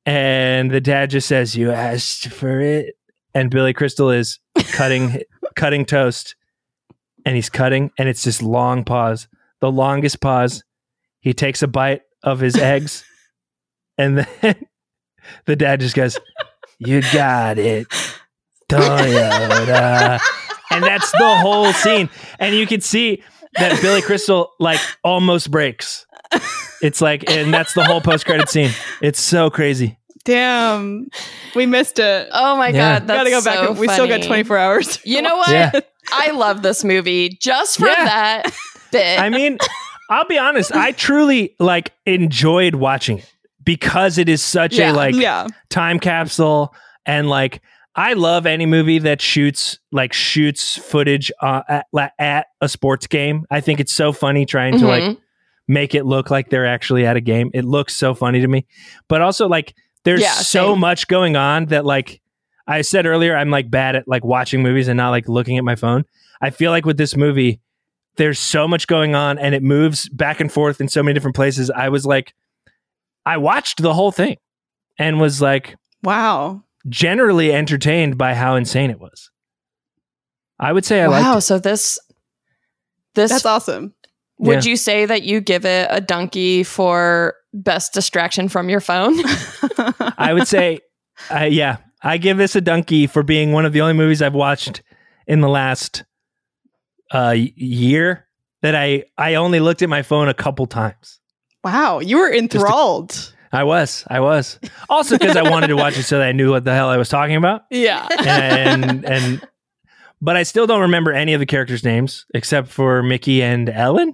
And the dad just says, "You asked for it." And Billy Crystal is cutting cutting toast. And he's cutting, and it's this long pause. The longest pause. He takes a bite of his eggs, and then the dad just goes, "You got it, Toyota." And that's the whole scene. And you can see that Billy Crystal like almost breaks. It's like, and that's the whole post-credit scene. It's so crazy. Damn, we missed it. Oh my Yeah. god, that's Gotta go back. so and, we still got funny. twenty-four hours. You know what? Yeah. I love this movie just for Yeah. that bit. I mean, I'll be honest. I truly like enjoyed watching it because it is such Yeah. a like Yeah. time capsule, and like I love any movie that shoots like shoots footage uh, at, at a sports game. I think it's so funny trying to Mhm. like make it look like they're actually at a game. It looks so funny to me, but also like there's Yeah, so same. much going on that like I said earlier, I'm like bad at like watching movies and not like looking at my phone. I feel like with this movie, there's so much going on and it moves back and forth in so many different places. I was like, I watched the whole thing and was like Wow. generally entertained by how insane it was. I would say I wow, liked it. so this this That's awesome. would Yeah. you say that you give it a donkey for best distraction from your phone? I would say, uh, yeah, I give this a donkey for being one of the only movies I've watched in the last uh, y- year that I, I only looked at my phone a couple times. Wow, you were enthralled. I was, I was. Also because I wanted to watch it so that I knew what the hell I was talking about. Yeah. And, and, but I still don't remember any of the characters' names except for Mickey and Ellen.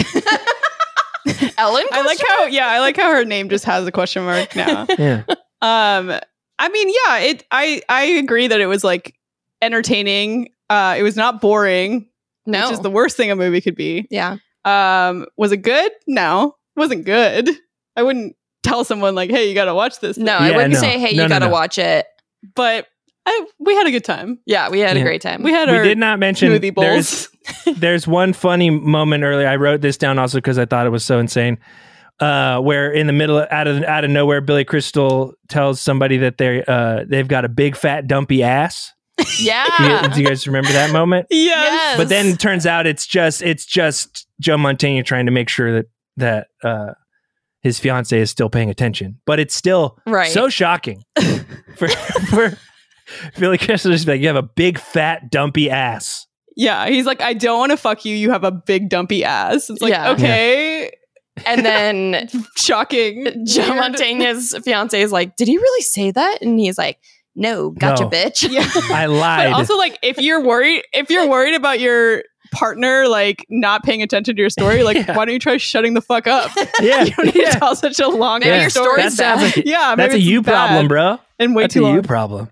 Ellen? I like how yeah, I like how her name just has a question mark now. Yeah. Um, I mean, yeah, it. I I agree that it was like entertaining. Uh, it was not boring. No. Which is the worst thing a movie could be. Yeah. Um, was it good? No, it wasn't good. I wouldn't tell someone like, "Hey, you got to watch this." No, thing. I Yeah, wouldn't no. say, hey, No, you no, got to no. watch it. But I we had a good time. Yeah, we had Yeah. a great time. We had We our did not mention smoothie there's bowls. there's one funny moment earlier. I wrote this down also because I thought it was so insane. Uh, where in the middle, out of out of nowhere, Billy Crystal tells somebody that they uh they've got a big fat dumpy ass. yeah. You- do you guys remember that moment? Yes. Yes. But then it turns out it's just it's just Joe Montana trying to make sure that that uh, his fiance is still paying attention. But it's still Right. so shocking for for Billy Crystal to just be like, you have a big fat dumpy ass. Yeah, he's like, I don't want to fuck you. You have a big dumpy ass. It's like, Yeah. okay, And then shocking. Joe Weird. Montana's fiance is like, did he really say that? And he's like, no, gotcha, No. bitch. Yeah. I But lied. also, like, if you're worried, if you're worried about your partner like not paying attention to your story, like, Yeah. why don't you try shutting the fuck up? yeah, You don't need yeah. to tell such a long Maybe Yeah. your story. story's That sounds bad. like Yeah, that's a maybe you it's bad problem, bro. and way That's too a long. you problem.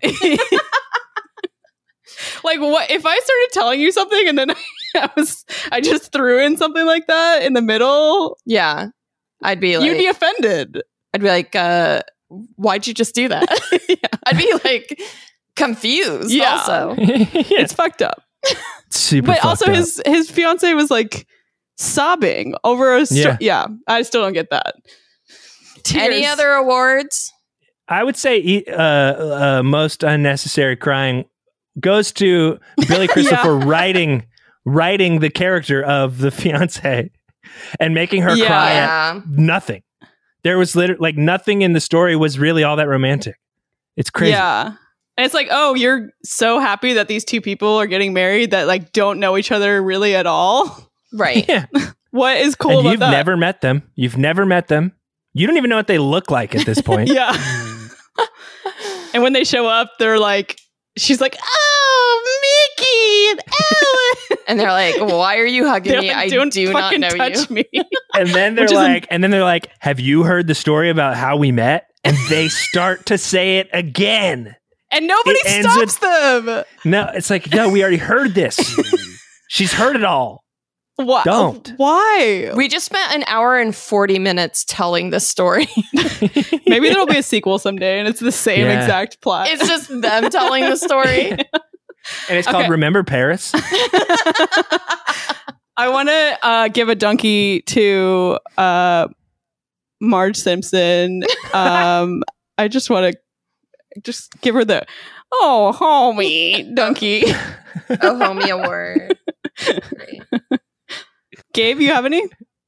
Like, what if I started telling you something and then I was I just threw in something like that in the middle? Yeah. I'd be like, You'd be offended. I'd be like, uh, why'd you just do that? I'd be like confused Yeah. also. yeah. It's fucked up. Super But fucked also, up. his his fiance was like sobbing over a sto- Yeah. yeah. I still don't get that. Any Tears. other awards? I would say e- uh, uh, most unnecessary crying goes to Billy Crystal Yeah. for writing writing the character of the fiance and making her Yeah. cry Yeah. at nothing. There was literally like nothing in the story was really all that romantic. It's crazy. Yeah. And it's like, oh, you're so happy that these two people are getting married that like don't know each other really at all. Right. Yeah. What is cool And about you've that? never met them. You've never met them. You don't even know what they look like at this point. Yeah. And when they show up, they're like, she's like, oh, Mickey and Ellen. And they're like, why are you hugging They're me? like, I don't do not fucking know touch you. me. And then they're Which is like, and then they're like, have you heard the story about how we met? And they start to say it again. And nobody It ends stops them. No, it's like, no, we already heard this. She's heard it all. Why? Don't. Why? We just spent an hour and forty minutes telling this story. Maybe there'll be a sequel someday and it's the same Yeah. exact plot. It's just them telling the story. And it's called Okay. Remember Paris. I want to uh, give a donkey to uh, Marge Simpson. Um, I just want to just give her the oh homie donkey. Oh, homie award. Great. Gabe, you have any?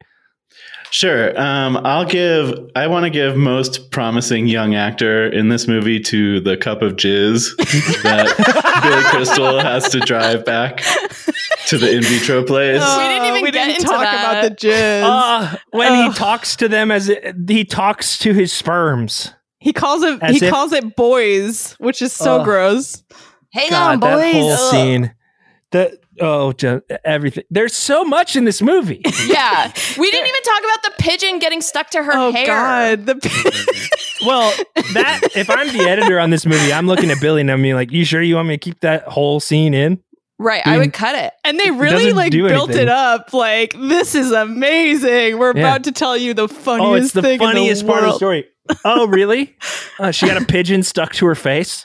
Sure. Um, I'll give, I want to give most promising young actor in this movie to the cup of jizz that Billy Crystal has to drive back to the in vitro place. Uh, we didn't even we get didn't into talk that. about the jizz. Uh, when Ugh. he talks to them as it, he talks to his sperms. He calls it As he if- calls it boys, which is so Ugh. gross. Hang God, on, boys. that whole Ugh. scene. The oh, ju- everything. There's so much in this movie. Yeah. We didn't even talk about the pigeon getting stuck to her Oh hair. god, the Well, that if I'm the editor on this movie, I'm looking at Billy and I'm being like, "You sure you want me to keep that whole scene in?" Right. I I mean, would cut it. and they It really doesn't like do built anything. it up like this is amazing. We're Yeah. about to tell you the funniest Oh, it's the thing funniest in the part of the world. story. Oh, really? Uh, she got a pigeon stuck to her face.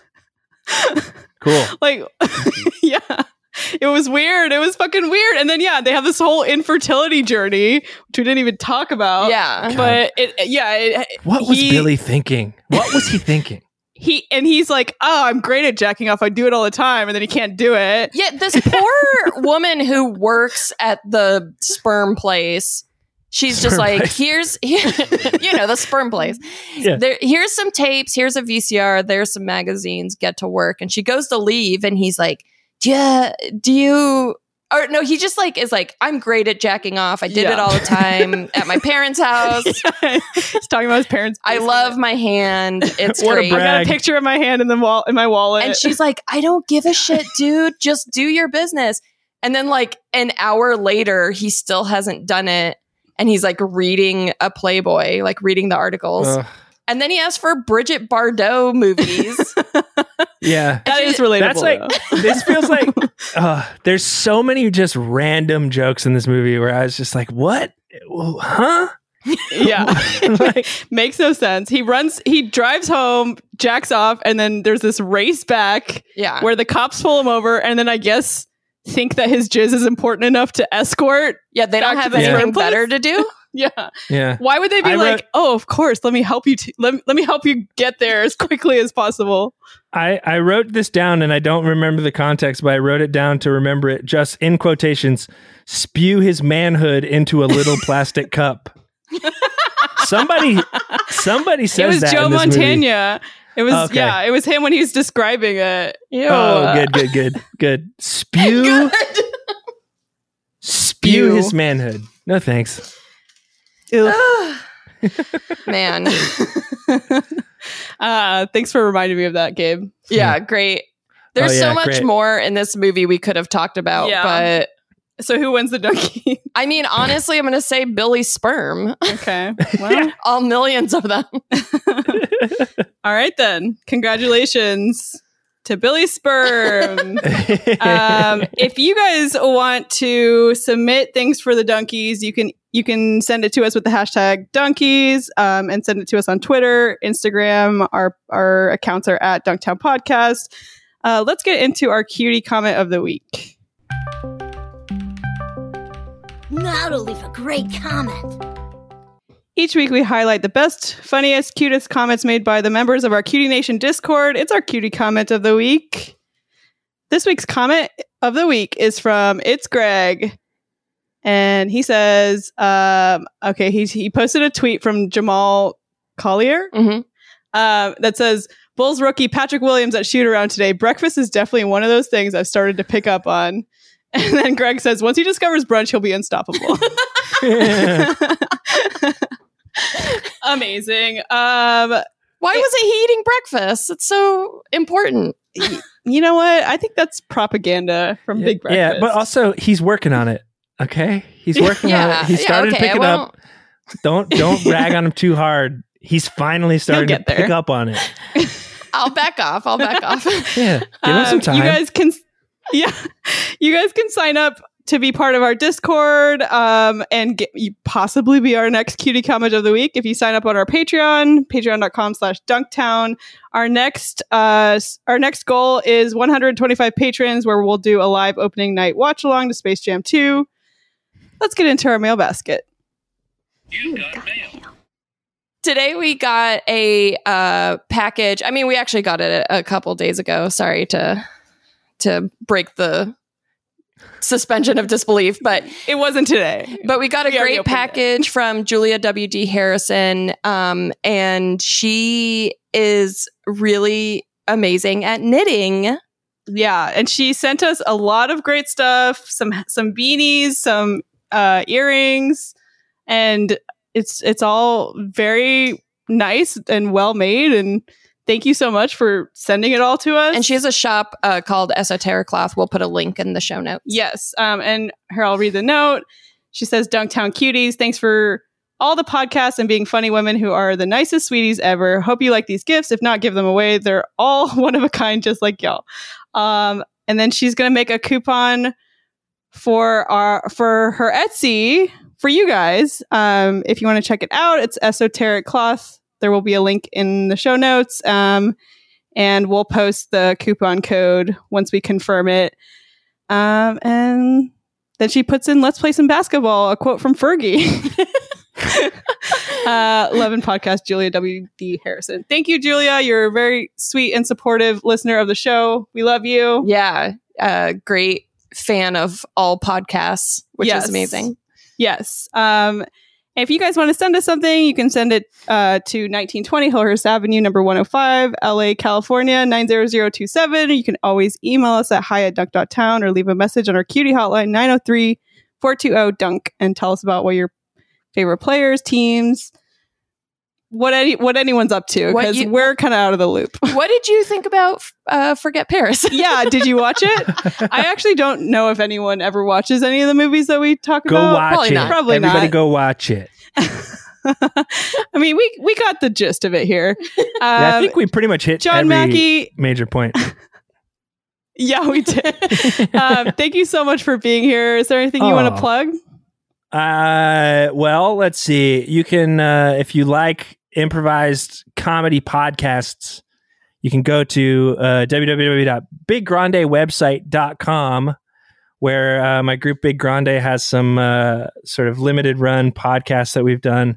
Cool. Like yeah. It was weird. It was fucking weird. And then yeah, they have this whole infertility journey, which we didn't even talk about. Yeah. But it yeah, it, What was he- Billy thinking? What was he thinking? He and he's like, "Oh, I'm great at jacking off. I do it all the time." And then he can't do it. Yeah, this poor woman who works at the sperm place, she's just Sperm like, place. here's, you know, the sperm place. Yeah. There, here's some tapes, here's a V C R, there's some magazines, get to work. And she goes to leave and he's like, yeah, do you, or no, he just like is like, I'm great at jacking off. I did Yeah. it all the time at my parents' house. He's talking about his parents. I love my hand. It's What a great. I got a brag. picture of my hand in the wall in my wallet. And she's like, I don't give a shit, dude. Just do your business. And then, like, an hour later, he still hasn't done it. And he's like reading a Playboy, like reading the articles. Ugh. And then he asked for Bridget Bardot movies. Yeah. that is relatable. That's like though. this feels like uh, there's so many just random jokes in this movie where I was just like, what? Huh? yeah. Like, Makes no sense. He runs, he drives home, jacks off, and then there's this race back Yeah. where the cops pull him over, and then I guess think that his jizz is important enough to escort. yeah, they don't back have to the anything sperm place? better to do. Yeah. yeah. Why would they be I like, wrote- oh, of course, let me help you. T- let, me, let me help you get there as quickly as possible. I, I wrote this down and I don't remember the context, but I wrote it down to remember it. Just in quotations, spew his manhood into a little plastic cup. Somebody, somebody says It was that Joe in this movie. Montana. It was, Okay. yeah, it was him when he was describing it. Ew. Oh, good, good, good, good. Spew, Good. spew Spew. his manhood. No thanks. Ew. Man. Uh, thanks for reminding me of that, Gabe. Yeah, great. There's Oh, so yeah, much great. more in this movie we could have talked about. Yeah. But So who wins the donkey? I mean, honestly, I'm going to say Billy Sperm. Okay. Well, All millions of them. all right then. Congratulations to Billy Sperm. um, if you guys want to submit things for the donkeys, you can you can send it to us with the hashtag donkeys um, and send it to us on Twitter, Instagram. Our our accounts are at Dunktown Podcast. Uh, let's get into our cutie comment of the week. Now to leave a great comment. Each week, we highlight the best, funniest, cutest comments made by the members of our Cutie Nation Discord. It's our cutie comment of the week. This week's comment of the week is from It's Greg. And he says, um, okay, he's, he posted a tweet from Jamal Collier Mm-hmm. uh, that says, Bulls rookie Patrick Williams at shoot around today. Breakfast is definitely one of those things I've started to pick up on. And then Greg says, once he discovers brunch, he'll be unstoppable. Amazing. Um, Why wasn't he eating breakfast? It's so important. you know what? I think that's propaganda from yeah, Big Breakfast. yeah, but also he's working on it. Okay, he's working on Yeah, it. He yeah, started okay, I picking up. won't- Don't don't rag on him too hard. He's finally starting to get there. pick up on it. I'll back off. I'll back off. Yeah, give him some Um, time. You guys can, yeah, you guys can sign up to be part of our Discord um, and get, you possibly be our next cutie comment of the week if you sign up on our Patreon, patreon.com slash Dunktown. Our next, uh, s- our next goal is one hundred twenty-five patrons, where we'll do a live opening night watch along to Space Jam two. Let's get into our mail basket. You got mail. Today we got a uh, package. I mean, we actually got it a, a couple days ago. Sorry to to break the suspension of disbelief, but it wasn't today. But we got a We already great opened package from Julia W D Harrison, um, and she is really amazing at knitting. Yeah, and she sent us a lot of great stuff, some some beanies, some uh, earrings, and it's it's all very nice and well made. And thank you so much for sending it all to us. And she has a shop uh, called Esoteric Cloth. We'll put a link in the show notes. Yes, um, and here I'll read the note. She says, "Dunktown Cuties, thanks for all the podcasts and being funny women who are the nicest sweeties ever. Hope you like these gifts. If not, give them away. They're all one of a kind, just like y'all." Um, and then she's gonna make a coupon for our for her Etsy for you guys. Um, if you want to check it out, it's Esoteric Cloth. There will be a link in the show notes, um, and we'll post the coupon code once we confirm it. Um, and then she puts in "Let's play some basketball," a quote from Fergie. uh, Love and Podcast, Julia W D Harrison. Thank you, Julia. You're a very sweet and supportive listener of the show. We love you. Yeah, uh, great fan of all podcasts, which Yes. is amazing. Yes. Um, if you guys want to send us something, you can send it uh, to nineteen twenty Hillhurst Avenue, number one oh five, L A, California, nine zero zero two seven. You can always email us at hi at dunk dot town or leave a message on our cutie hotline, nine oh three, four two zero, dunk, and tell us about what your favorite players, teams, what any what anyone's up to, What because you- we're kind of out of the loop. What did you think about uh, Forget Paris? Yeah, did you watch it? I actually don't know if anyone ever watches any of the movies that we talk Go about. watch Probably it. not. Probably Everybody not. go watch it. I mean, we we got the gist of it here. Um, Yeah, I think we pretty much hit John every Mackey. major point. Yeah, we did. um, thank you so much for being here. Is there anything you want Oh. to plug? Uh, well, let's see. You can, uh, if you like improvised comedy podcasts, you can go to uh, w w w dot big grande website dot com, where uh, my group Big Grande has some uh, sort of limited run podcasts that we've done.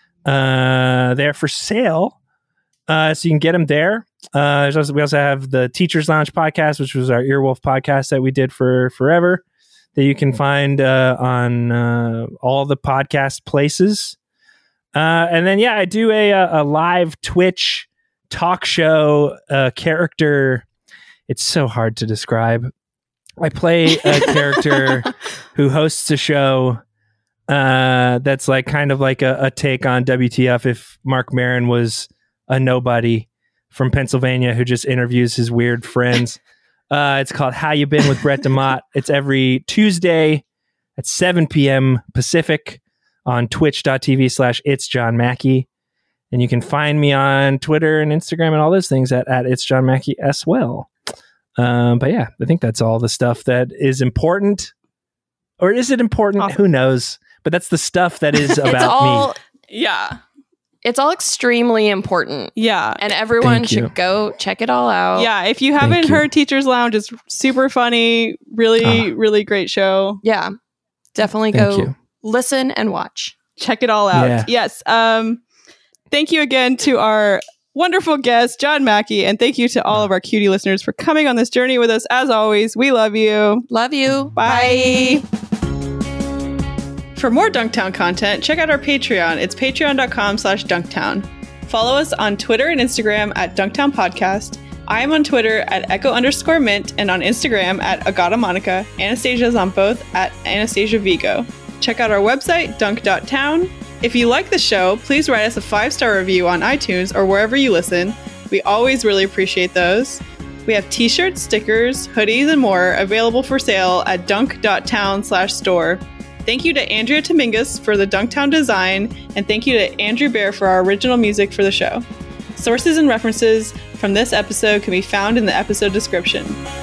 Uh, they're for sale, uh, so you can get them there. Uh, there's also, we also have the Teachers Lounge podcast, which was our Earwolf podcast that we did for forever, that you can find uh, on uh, all the podcast places. Uh, and then, yeah, I do a, a live Twitch talk show uh, character. It's so hard to describe. I play a character who hosts a show uh, that's like kind of like a, a take on W T F if Mark Maron was a nobody from Pennsylvania who just interviews his weird friends. Uh, it's called How You Been with Brett DeMott. It's every Tuesday at seven p.m. Pacific on twitch.tv slash it's John Mackey. And you can find me on Twitter and Instagram and all those things at, at it's John Mackey as well. Um, but yeah, I think that's all the stuff that is important. Or is it important? Awesome. Who knows? But that's the stuff that is about it's all, me. Yeah. It's all extremely important. Yeah. And everyone Thank should you. go check it all out. Yeah. If you haven't Thank you. heard Teachers Lounge, it's super funny. Really, Ah. really great show. Yeah. Definitely Thank go you. listen and watch. Check it all out. Yeah. Yes. Um, thank you again to our wonderful guest, John Mackey. And thank you to all of our cutie listeners for coming on this journey with us. As always, we love you. Love you. Bye. For more Dunktown content, check out our Patreon. It's patreon.com slash Dunktown. Follow us on Twitter and Instagram at Dunktown Podcast. I am on Twitter at Echo underscore Mint and on Instagram at Agata Monica. Anastasia is on both at Anastasia Vigo. Check out our website, dunk dot town. If you like the show, please write us a five-star review on iTunes or wherever you listen. We always really appreciate those. We have t-shirts, stickers, hoodies, and more available for sale at dunk dot town slash store. Thank you to Andrea Tomingus for the Dunktown design, and thank you to Andrew Bear for our original music for the show. Sources and references from this episode can be found in the episode description.